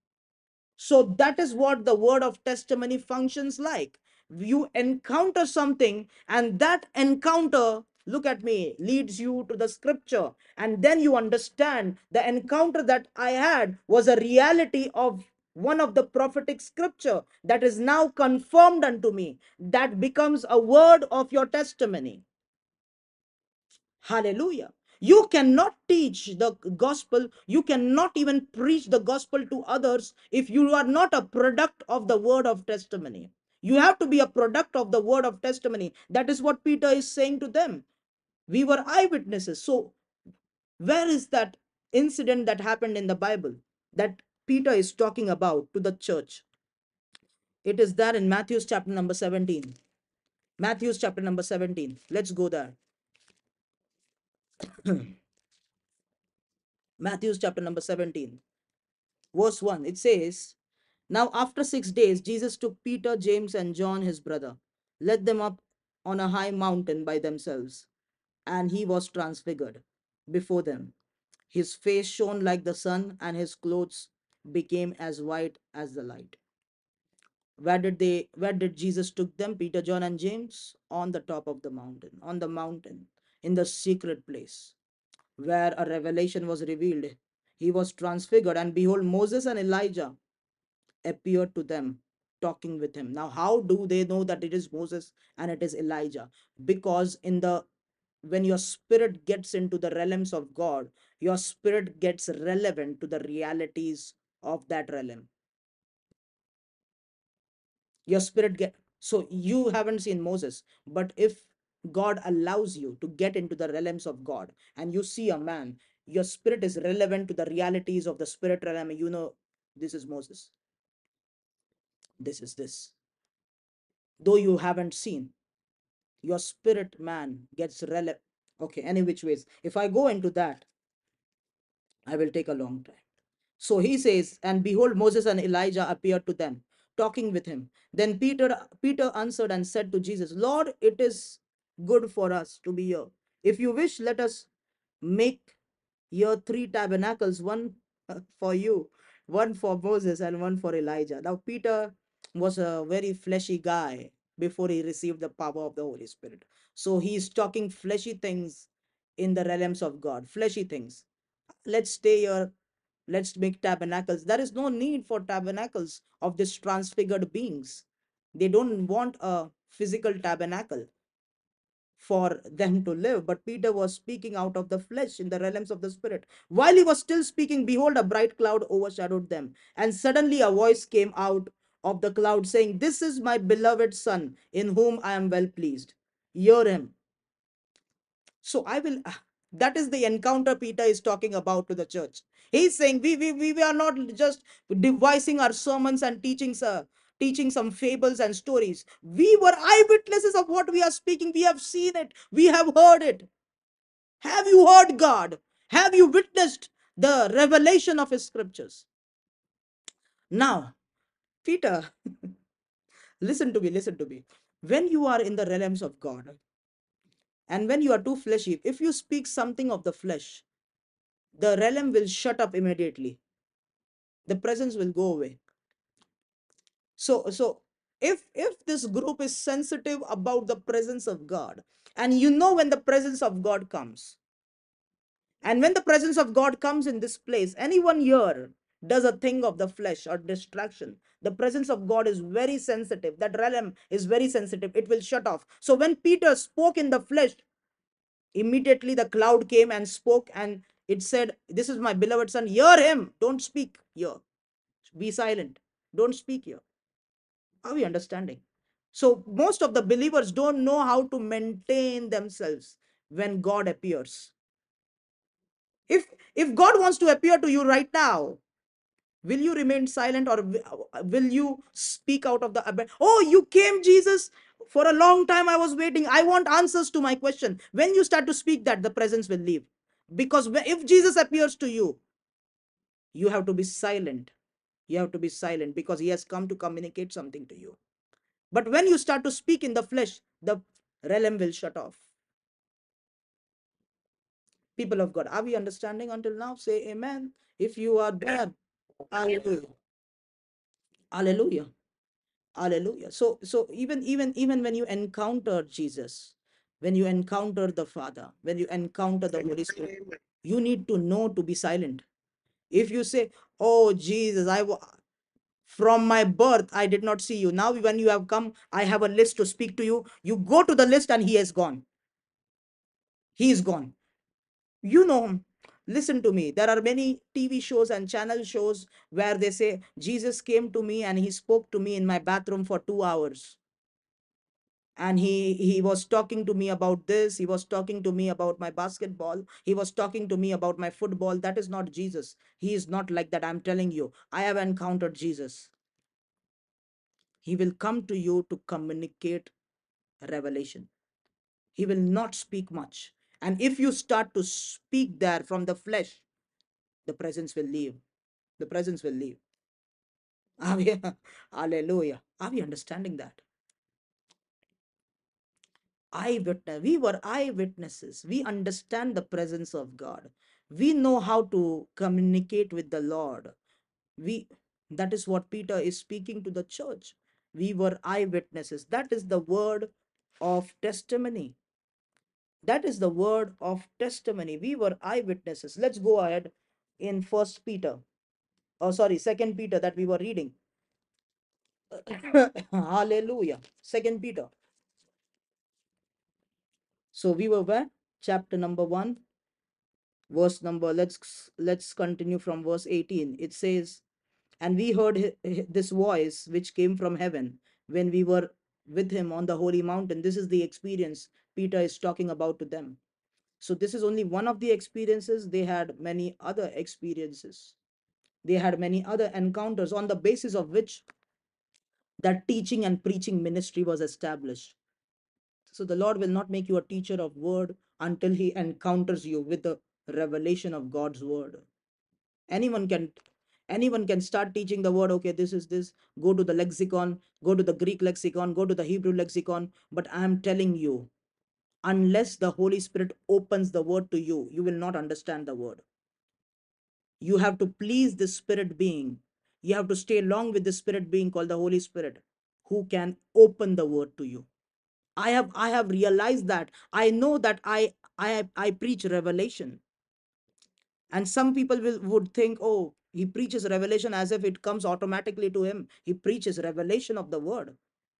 So that is what the word of testimony functions like. You encounter something, and that encounter, look at me, leads you to the scripture. And then you understand the encounter that I had was a reality of one of the prophetic scripture that is now confirmed unto me. That becomes a word of your testimony. Hallelujah. You cannot teach the gospel. You cannot even preach the gospel to others if you are not a product of the word of testimony. You have to be a product of the word of testimony. That is what Peter is saying to them. We were eyewitnesses. So, where is that incident that happened in the Bible that Peter is talking about to the church? It is there in Matthew's chapter number seventeen. Matthew's chapter number seventeen. Let's go there. Matthew's chapter number seventeen. Verse one, it says, now after six days, Jesus took Peter, James, and John, his brother, led them up on a high mountain by themselves, and he was transfigured before them. His face shone like the sun, and his clothes became as white as the light. Where did they where did Jesus took them? Peter, John, and James? On the top of the mountain, on the mountain, in the secret place, where a revelation was revealed. He was transfigured, and behold, Moses and Elijah appeared to them, talking with him. Now, how do they know that it is Moses and it is Elijah? Because in the when your spirit gets into the realms of God, your spirit gets relevant to the realities of that realm. Your spirit get so you haven't seen Moses, but if God allows you to get into the realms of God and you see a man, your spirit is relevant to the realities of the spirit realm. You know, this is Moses, this is this, though you haven't seen, your spirit man gets relevant. Okay, any which ways, if I go into that, I will take a long time. So he says, and behold, Moses and Elijah appeared to them, talking with him. Then Peter Peter answered and said to Jesus, Lord, it is good for us to be here. If you wish, let us make here three tabernacles, one for you, one for Moses, and one for Elijah. Now, Peter was a very fleshy guy before he received the power of the Holy Spirit. So he's talking fleshy things in the realms of God, fleshy things. Let's stay here. Let's make tabernacles. There is no need for tabernacles of these transfigured beings. They don't want a physical tabernacle for them to live. But Peter was speaking out of the flesh in the realms of the spirit. While he was still speaking, behold, a bright cloud overshadowed them. And suddenly a voice came out of the cloud saying, This is my beloved Son, in whom I am well pleased. Hear him. So I will, ah, that is the encounter Peter is talking about to the church. He's saying we, we, we are not just devising our sermons and teaching, uh, teaching some fables and stories. We were eyewitnesses of what we are speaking. We have seen it. We have heard it. Have you heard God? Have you witnessed the revelation of his scriptures? Now, Peter, listen to me, listen to me. When you are in the realms of God, and when you are too fleshy, if you speak something of the flesh, the realm will shut up immediately. The presence will go away. So so if if this group is sensitive about the presence of God, and you know when the presence of God comes, and when the presence of God comes in this place, anyone here does a thing of the flesh or distraction, the presence of God is very sensitive. That realm is very sensitive. It will shut off. So when Peter spoke in the flesh, immediately the cloud came and spoke, and it said, This is my beloved Son, hear him. Don't speak here. Be silent. Don't speak here. Are we understanding? So most of the believers don't know how to maintain themselves when God appears. If if God wants to appear to you right now, will you remain silent, or will you speak out of the ab- oh, you came, Jesus? For a long time I was waiting. I want answers to my question. When you start to speak that, the presence will leave. Because if Jesus appears to you, you have to be silent. You have to be silent because he has come to communicate something to you. But when you start to speak in the flesh, the realm will shut off. People of God, are we understanding until now? Say amen. If you are there, hallelujah. Hallelujah. Hallelujah. So so even even even when you encounter Jesus, when you encounter the Father, when you encounter the Holy Spirit, you need to know to be silent. If you say, Oh Jesus, I wa- from my birth I did not see you. Now when you have come, I have a list to speak to you. You go to the list and he has gone. He is gone. You know, listen to me. There are many T V shows and channel shows where they say, Jesus came to me and he spoke to me in my bathroom for two hours. And he he was talking to me about this. He was talking to me about my basketball. He was talking to me about my football. That is not Jesus. He is not like that. I'm telling you, I have encountered Jesus. He will come to you to communicate revelation. He will not speak much. And if you start to speak there from the flesh, the presence will leave. The presence will leave. Are we, hallelujah. Are we understanding that? Eyewitness. We were eyewitnesses. We understand the presence of God. We know how to communicate with the Lord. We That is what Peter is speaking to the church. We were eyewitnesses. That is the word of testimony. That is the word of testimony. We were eyewitnesses. Let's go ahead in First Peter. Oh, sorry, Second Peter that we were reading. Hallelujah. Second Peter. So we were where? Chapter number one, verse number. Let's let's continue from verse eighteen. It says, "And we heard hi- hi- this voice which came from heaven when we were with him on the holy mountain." This is the experience Peter is talking about to them. So this is only one of the experiences. They had many other experiences. They had many other encounters on the basis of which that teaching and preaching ministry was established. So the Lord will not make you a teacher of word until he encounters you with the revelation of God's word. Anyone can anyone can start teaching the word. Okay, this is this. Go to the lexicon, go to the Greek lexicon, go to the Hebrew lexicon. But I am telling you, unless the Holy Spirit opens the word to you, you will not understand the word. You have to please the spirit being. You have to stay along with the spirit being called the Holy Spirit, who can open the word to you. I have I have realized that. I know that I I I preach revelation. And some people will would think, oh, he preaches revelation as if it comes automatically to him. He preaches revelation of the word.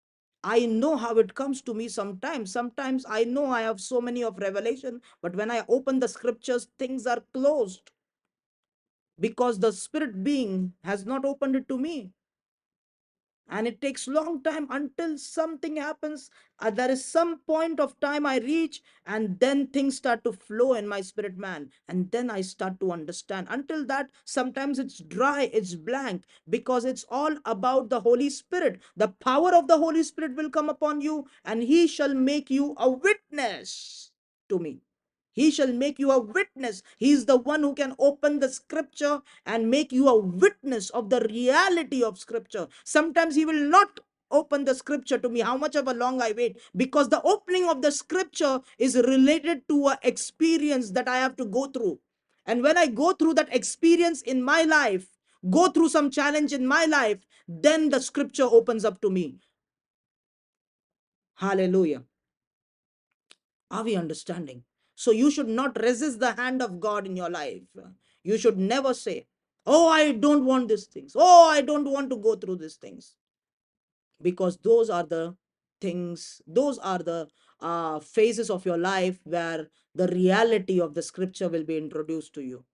I know how it comes to me sometimes. Sometimes I know I have so many of revelation, but when I open the scriptures, things are closed because the spirit being has not opened it to me. And it takes long time until something happens. Uh, there is some point of time I reach, and then things start to flow in my spirit man, and then I start to understand. Until that, sometimes it's dry, it's blank, because it's all about the Holy Spirit. The power of the Holy Spirit will come upon you, and he shall make you a witness to me. He shall make you a witness. He is the one who can open the scripture and make you a witness of the reality of scripture. Sometimes he will not open the scripture to me, how much of a long I wait, because the opening of the scripture is related to an experience that I have to go through. And when I go through that experience in my life, go through some challenge in my life, then the scripture opens up to me. Hallelujah. Are we understanding? So you should not resist the hand of God in your life. You should never say, oh, I don't want these things. Oh, I don't want to go through these things. Because those are the things, those are the uh, phases of your life where the reality of the scripture will be introduced to you.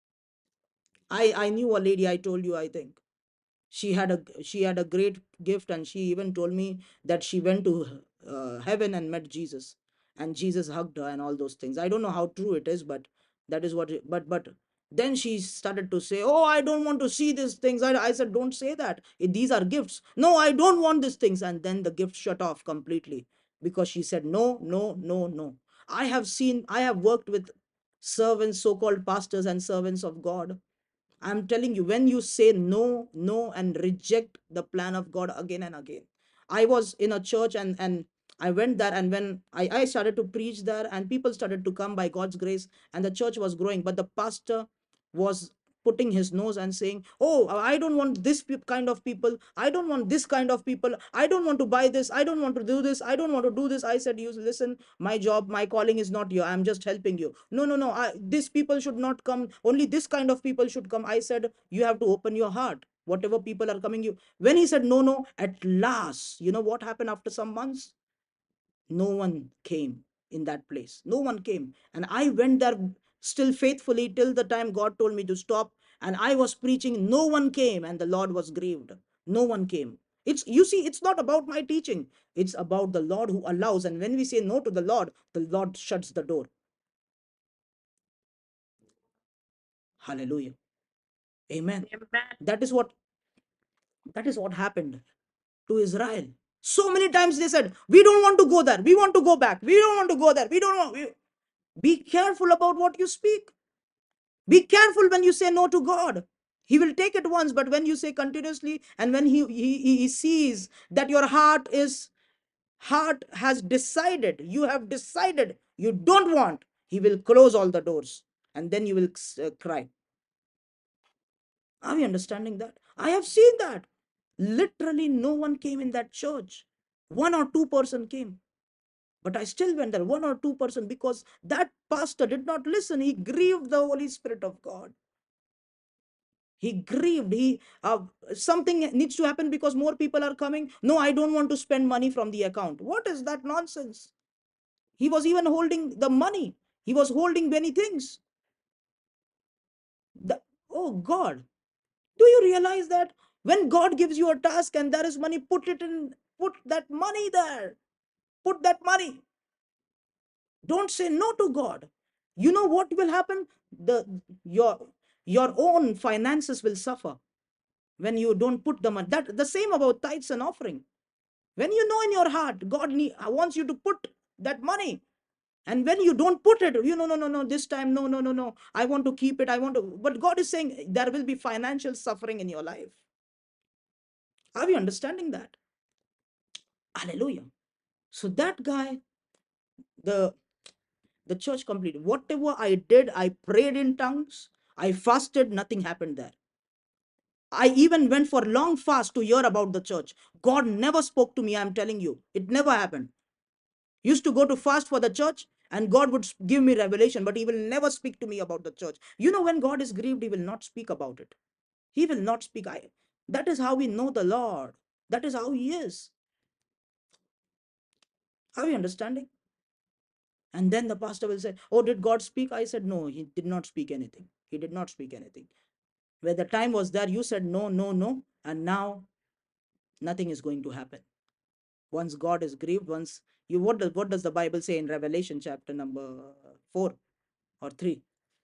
I, I knew a lady, I told you, I think. She had a she had a great gift, and she even told me that she went to uh, heaven and met Jesus, and Jesus hugged her and all those things. I don't know how true it is, but that is what it, but but then she started to say, oh, I don't want to see these things. I, I said, don't say that. These are gifts. No, I don't want these things. And then the gift shut off completely, because she said no, no, no, no. I have seen, I have worked with servants, so-called pastors and servants of God. I'm telling you, when you say no, no, and reject the plan of God again and again. I was in a church, and, and I went there, and when I, I started to preach there, and people started to come by God's grace, and the church was growing, but the pastor was putting his nose and saying, oh, I don't want this kind of people. I don't want this kind of people. I don't want to buy this. I don't want to do this. I don't want to do this. I said, you listen, my job, my calling is not here. I'm just helping you. No, no, no. I, these people should not come. Only this kind of people should come. I said, you have to open your heart. Whatever people are coming you. When he said no, no, at last, you know what happened after some months? No one came in that place. No one came. And I went there still faithfully till the time God told me to stop. And I was preaching. No one came, and the Lord was grieved. No one came. It's, you see, it's not about my teaching. It's about the Lord who allows. And when we say no to the Lord, the Lord shuts the door. Hallelujah. Amen. Amen. That is what that is what happened to Israel. So many times they said, we don't want to go there. We want to go back. We don't want to go there. We don't want. We... Be careful about what you speak. Be careful when you say no to God. He will take it once, but when you say continuously, and when he, he, he sees that your heart is heart has decided, you have decided you don't want, he will close all the doors, and then you will uh, cry. Are we understanding that? I have seen that. Literally, no one came in that church. One or two person came. But I still went there, one or two person, because that pastor did not listen. He grieved the Holy Spirit of God. He grieved. He uh, something needs to happen because more people are coming. No, I don't want to spend money from the account. What is that nonsense? He was even holding the money. He was holding many things. The, oh God, do you realize that when God gives you a task and there is money, put it in, put that money there. Put that money. Don't say no to God. You know what will happen? The your your own finances will suffer when you don't put the money. That the same about tithes and offering. When you know in your heart, God need, wants you to put that money. And when you don't put it, you know, no, no, no, this time, no, no, no, no, I want to keep it. I want to, but God is saying there will be financial suffering in your life. Are you understanding that? Hallelujah. So that guy, the the church completed. Whatever I did, I prayed in tongues, I fasted, nothing happened there. I even went for long fast to hear about the church. God never spoke to me, I'm telling you. It never happened. Used to go to fast for the church and God would give me revelation, but he will never speak to me about the church. You know, when God is grieved, he will not speak about it. He will not speak. I, that is how we know the Lord. That is how he is. Are you understanding? And then the pastor will say, oh, did God speak? I said, no, he did not speak anything. He did not speak anything. Where the time was there, you said no, no, no. And now nothing is going to happen. Once God is grieved, once you, what does, what does the Bible say in Revelation chapter number four or three?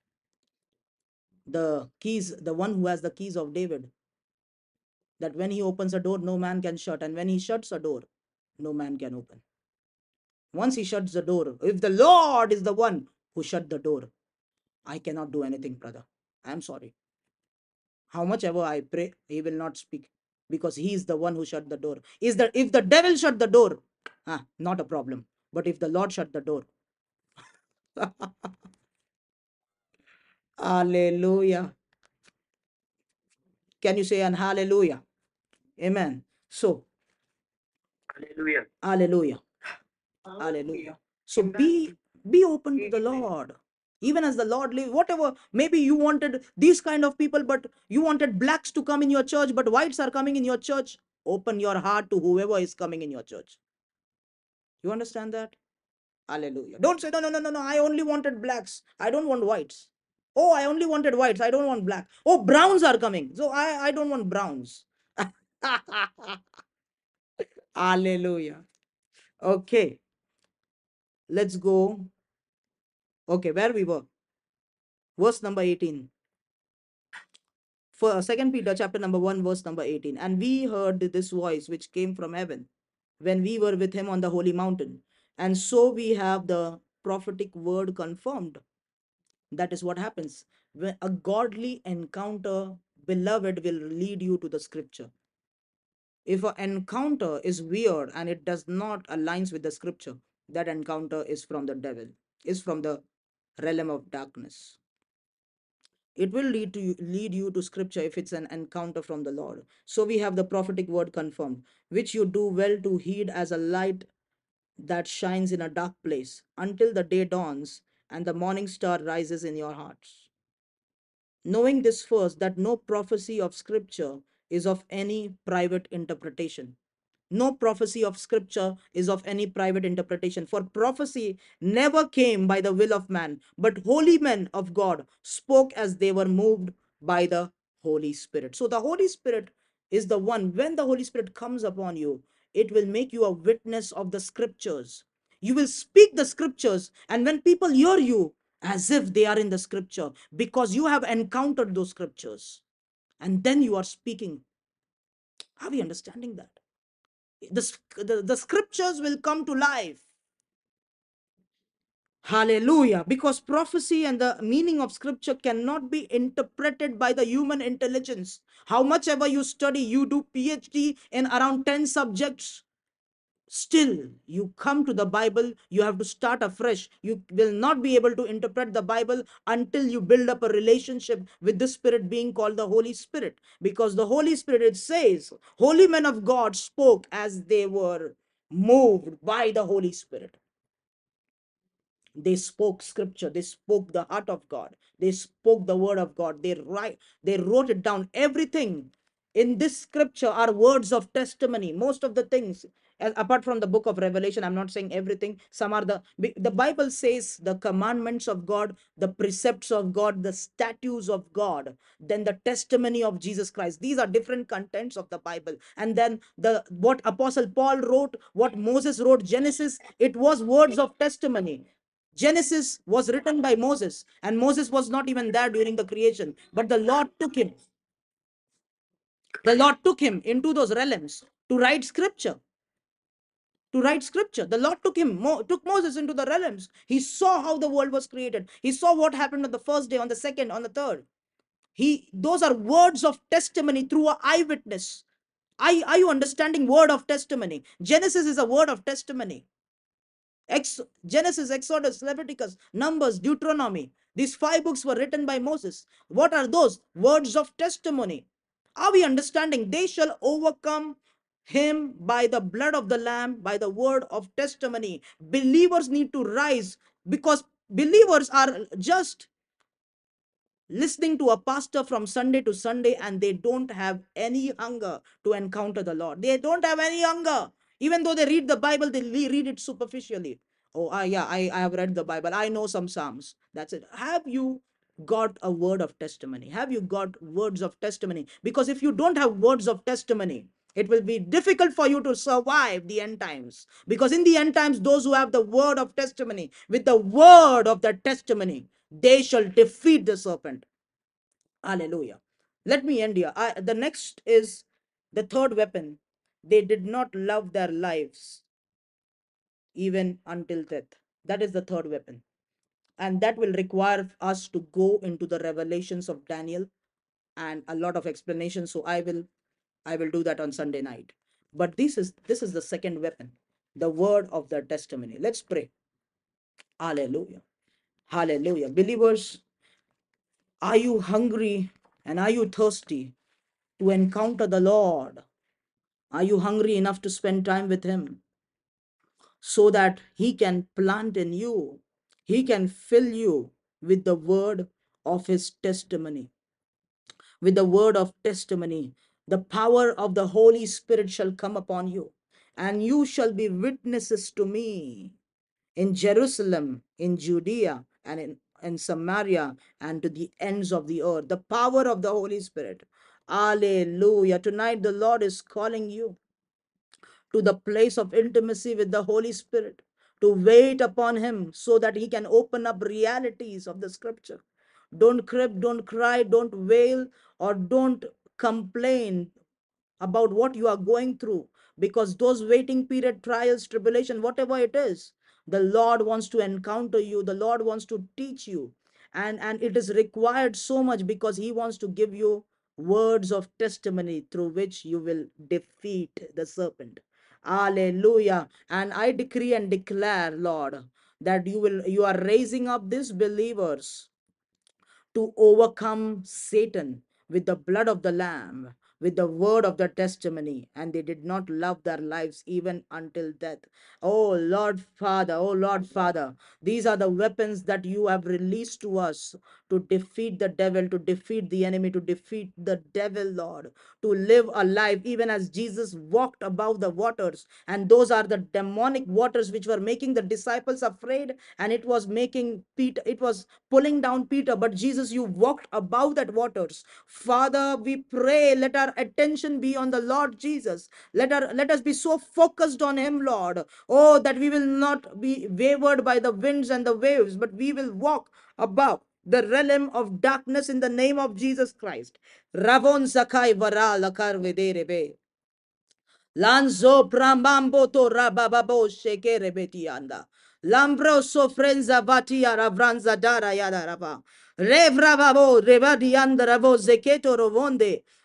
The keys, the one who has the keys of David, that when he opens a door, no man can shut. And when he shuts a door, no man can open. Once he shuts the door, if the Lord is the one who shut the door, I cannot do anything, brother. I'm sorry. How much ever I pray, he will not speak because he is the one who shut the door. Is that if the devil shut the door, ah, not a problem. But if the Lord shut the door, hallelujah. Can you say an hallelujah? Amen. So, hallelujah. Hallelujah. Hallelujah. So be be open to the Lord. Even as the Lord lives, whatever, maybe you wanted these kind of people, but you wanted blacks to come in your church, but whites are coming in your church. Open your heart to whoever is coming in your church. You understand that? Hallelujah. Don't say, no, no, no, no, no. I only wanted blacks. I don't want whites. Oh, I only wanted whites. I don't want black. Oh, browns are coming. So I, I don't want browns. Hallelujah. Okay. Let's go. Okay, where we were. Verse number eighteen. For Second Peter chapter number one, verse number eighteen. And we heard this voice which came from heaven when we were with him on the holy mountain. And so we have the prophetic word confirmed. That is what happens. When a godly encounter, beloved, will lead you to the scripture. If an encounter is weird and it does not aligns with the scripture, that encounter is from the devil, is from the realm of darkness. It will lead to you, lead you to scripture if it's an encounter from the Lord. So we have the prophetic word confirmed, which you do well to heed as a light that shines in a dark place until the day dawns and the morning star rises in your hearts. Knowing this first, that no prophecy of scripture is of any private interpretation. No prophecy of scripture is of any private interpretation. For prophecy never came by the will of man, but holy men of God spoke as they were moved by the Holy Spirit. So the Holy Spirit is the one, when the Holy Spirit comes upon you, it will make you a witness of the scriptures. You will speak the scriptures, and when people hear you, as if they are in the scripture, because you have encountered those scriptures, and then you are speaking. Are we understanding that? The, the, the scriptures will come to life. Hallelujah. Because prophecy and the meaning of scripture cannot be interpreted by the human intelligence. How much ever you study, you do PhD in around ten subjects. still you come to the Bible, you have to start afresh. You will not be able to interpret the Bible until you build up a relationship with the Spirit being called the Holy Spirit. Because the Holy Spirit, it says, holy men of God spoke as they were moved by the Holy Spirit. They spoke scripture, they spoke the heart of God, they spoke the word of God, they write, they wrote it down. Everything in this scripture are words of testimony. Most of the things, apart from the book of Revelation, I'm not saying everything, some are the the Bible says the commandments of God, the precepts of God, the statutes of God, then the testimony of Jesus Christ. These are different contents of the Bible. And then the what Apostle Paul wrote, what Moses wrote, Genesis, it was words of testimony. Genesis was written by Moses, and Moses was not even there during the creation, but the Lord took him. The Lord took him into those realms to write scripture. To write scripture. The Lord took him, Mo, took Moses into the realms. He saw how the world was created. He saw what happened on the first day, on the second, on the third. He, those are words of testimony through an eyewitness. Are, are you understanding word of testimony? Genesis is a word of testimony. Ex- Genesis, Exodus, Leviticus, Numbers, Deuteronomy. These five books were written by Moses. What are those? Words of testimony. Are we understanding? They shall overcome him by the blood of the Lamb, by the word of testimony. Believers need to rise, because believers are just listening to a pastor from Sunday to Sunday, and they don't have any hunger to encounter the Lord. They don't have any hunger. Even though they read the Bible, they read it superficially. Oh, uh, yeah, I, I have read the Bible. I know some Psalms. That's it. Have you got a word of testimony? Have you got words of testimony? Because if you don't have words of testimony, it will be difficult for you to survive the end times. Because in the end times, those who have the word of testimony, with the word of the testimony, they shall defeat the serpent. Hallelujah. Let me end here. I, the next is the third weapon. They did not love their lives even until death. That is the third weapon. And that will require us to go into the revelations of Daniel and a lot of explanation. So I will I will do that on Sunday night. But this is this is the second weapon, the word of the testimony. Let's pray. Hallelujah. Hallelujah. Believers, are you hungry and are you thirsty to encounter the Lord? Are you hungry enough to spend time with Him so that He can plant in you? He can fill you with the word of His testimony. With the word of testimony, the power of the Holy Spirit shall come upon you, and you shall be witnesses to me in Jerusalem, in Judea, and in, in Samaria, and to the ends of the earth. The power of the Holy Spirit. Hallelujah. Tonight, the Lord is calling you to the place of intimacy with the Holy Spirit, to wait upon Him so that He can open up realities of the scripture. Don't crib, don't cry, don't wail, or don't complain about what you are going through, because those waiting period, trials, tribulation, whatever it is, the Lord wants to encounter you, the Lord wants to teach you, and and it is required so much, because He wants to give you words of testimony through which you will defeat the serpent. Hallelujah. And I decree and declare, Lord, that you will you are raising up these believers to overcome Satan with the blood of the Lamb, with the word of the testimony, and they did not love their lives even until death. Oh Lord Father, oh Lord Father, these are the weapons that you have released to us to defeat the devil, to defeat the enemy, to defeat the devil, Lord, to live a life even as Jesus walked above the waters. And those are the demonic waters which were making the disciples afraid, and it was making Peter, it was pulling down Peter. But Jesus, you walked above that waters. Father, we pray, let our attention be on the Lord Jesus. Let our let us be so focused on Him, Lord. Oh, that we will not be wavered by the winds and the waves, but we will walk above the realm of darkness in the name of Jesus Christ. Ravon Zakai Vara Lakar Vederebe. Lanzo Prambambo to Rabababo Shekere Betianda. Lambro Sofrenza Vatia Ravranza Dara Yadarava. Revravavo Revadianda Ravo Zeketo Rovonde.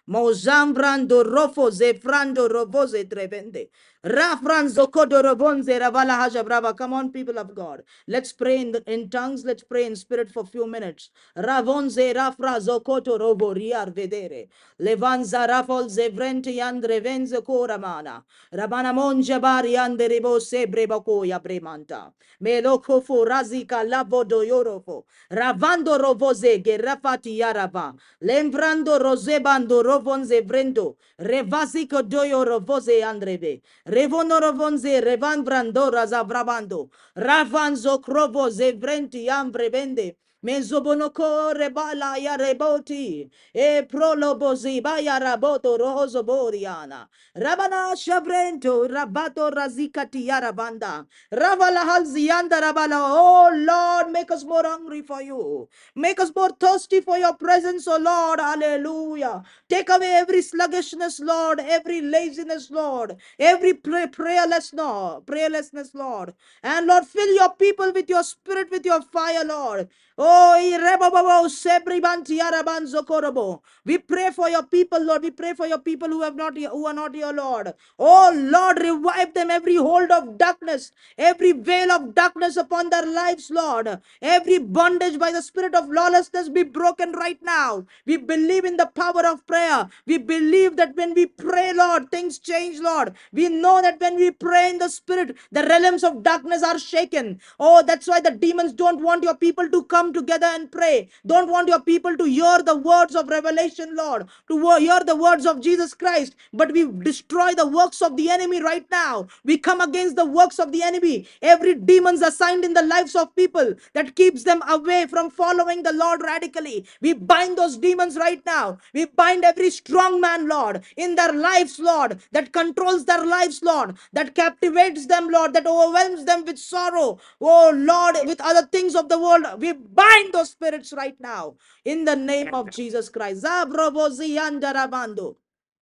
Mozambrando rofo zefrando rovoze trevende. Rafranzo kodorovonze ravala haja brava. Come on, people of God. Let's pray in, the, in tongues. Let's pray in spirit for a few minutes. Ravonze rafra zokoto robo riar vedere. Levanza rafol zevrente yandre venze koramana. Rabana monja bari ande rebo sebre bakoya bremanta. Meloko fu razika lavo doyorofo. Ravando rovoze gerafati yarava. Lembrando rozebando rovonze vrendo. Revasiko doyo rovoze andrebe. Revono rovonze revan brando razavrabando. Ravanzo krovo zevrenti ambrebende. Mezobonoko rebala ya reboti. E prolobozi baya raboto rohozo boriana. Rabana shabrento rabato razikati yarabanda. Ravala halzianda rabala. Oh Lord, make us more hungry for you. Make us more thirsty for your presence, oh Lord. Hallelujah. Take away every sluggishness, Lord, every laziness, Lord, every pray- prayerless, no, prayerlessness, Lord. And Lord, fill your people with your spirit, with your fire, Lord. Oh, irebababo, sebribanti arabanzo korobo. We pray for your people, Lord. We pray for your people who have not who are not here, Lord. Oh Lord, revive them every hold of darkness, every veil of darkness upon their lives, Lord. Every bondage by the spirit of lawlessness be broken right now. We believe in the power of prayer. We believe that when we pray, Lord, things change, Lord. We know that when we pray in the spirit, the realms of darkness are shaken. Oh, that's why the demons don't want your people to come together and pray. Don't want your people to hear the words of revelation, Lord, to hear the words of Jesus Christ. But we destroy the works of the enemy right now. We come against the works of the enemy. Every demons assigned in the lives of people that keeps them away from following the Lord radically. We bind those demons right now. We bind every strong man, Lord, in their lives, Lord, that controls their lives, Lord, that captivates them, Lord, that overwhelms them with sorrow. Oh, Lord, with other things of the world. We bind those spirits right now in the name of Jesus Christ. Zabroboziyandarabando.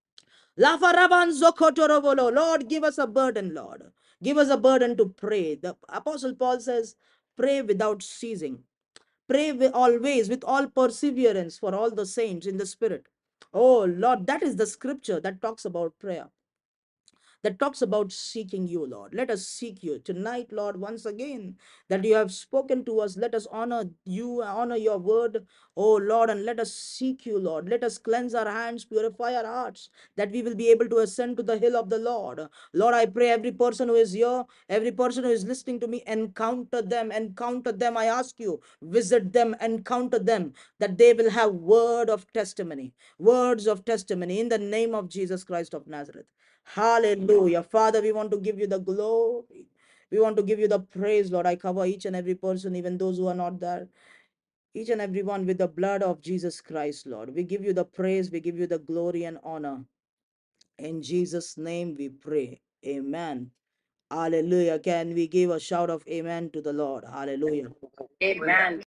Lafarabanzokotorobolo. Lord, give us a burden, Lord. Give us a burden to pray. The Apostle Paul says, pray without ceasing. Pray with always with all perseverance for all the saints in the spirit. Oh Lord, that is the scripture that talks about prayer, that talks about seeking you, Lord. Let us seek you tonight, Lord, once again, that you have spoken to us. Let us honor you, honor your word, oh Lord, and let us seek you, Lord. Let us cleanse our hands, purify our hearts, that we will be able to ascend to the hill of the Lord. Lord, I pray every person who is here, every person who is listening to me, encounter them, encounter them. I ask you, visit them, encounter them, that they will have word of testimony, words of testimony in the name of Jesus Christ of Nazareth. Hallelujah. Father, we want to give you the glory. We want to give you the praise, Lord. I cover each and every person, even those who are not there, each and every one with the blood of Jesus Christ, Lord. We give you the praise, we give you the glory and honor. In Jesus' name we pray. Amen. Hallelujah. Can we give a shout of amen to the Lord? Hallelujah. Amen.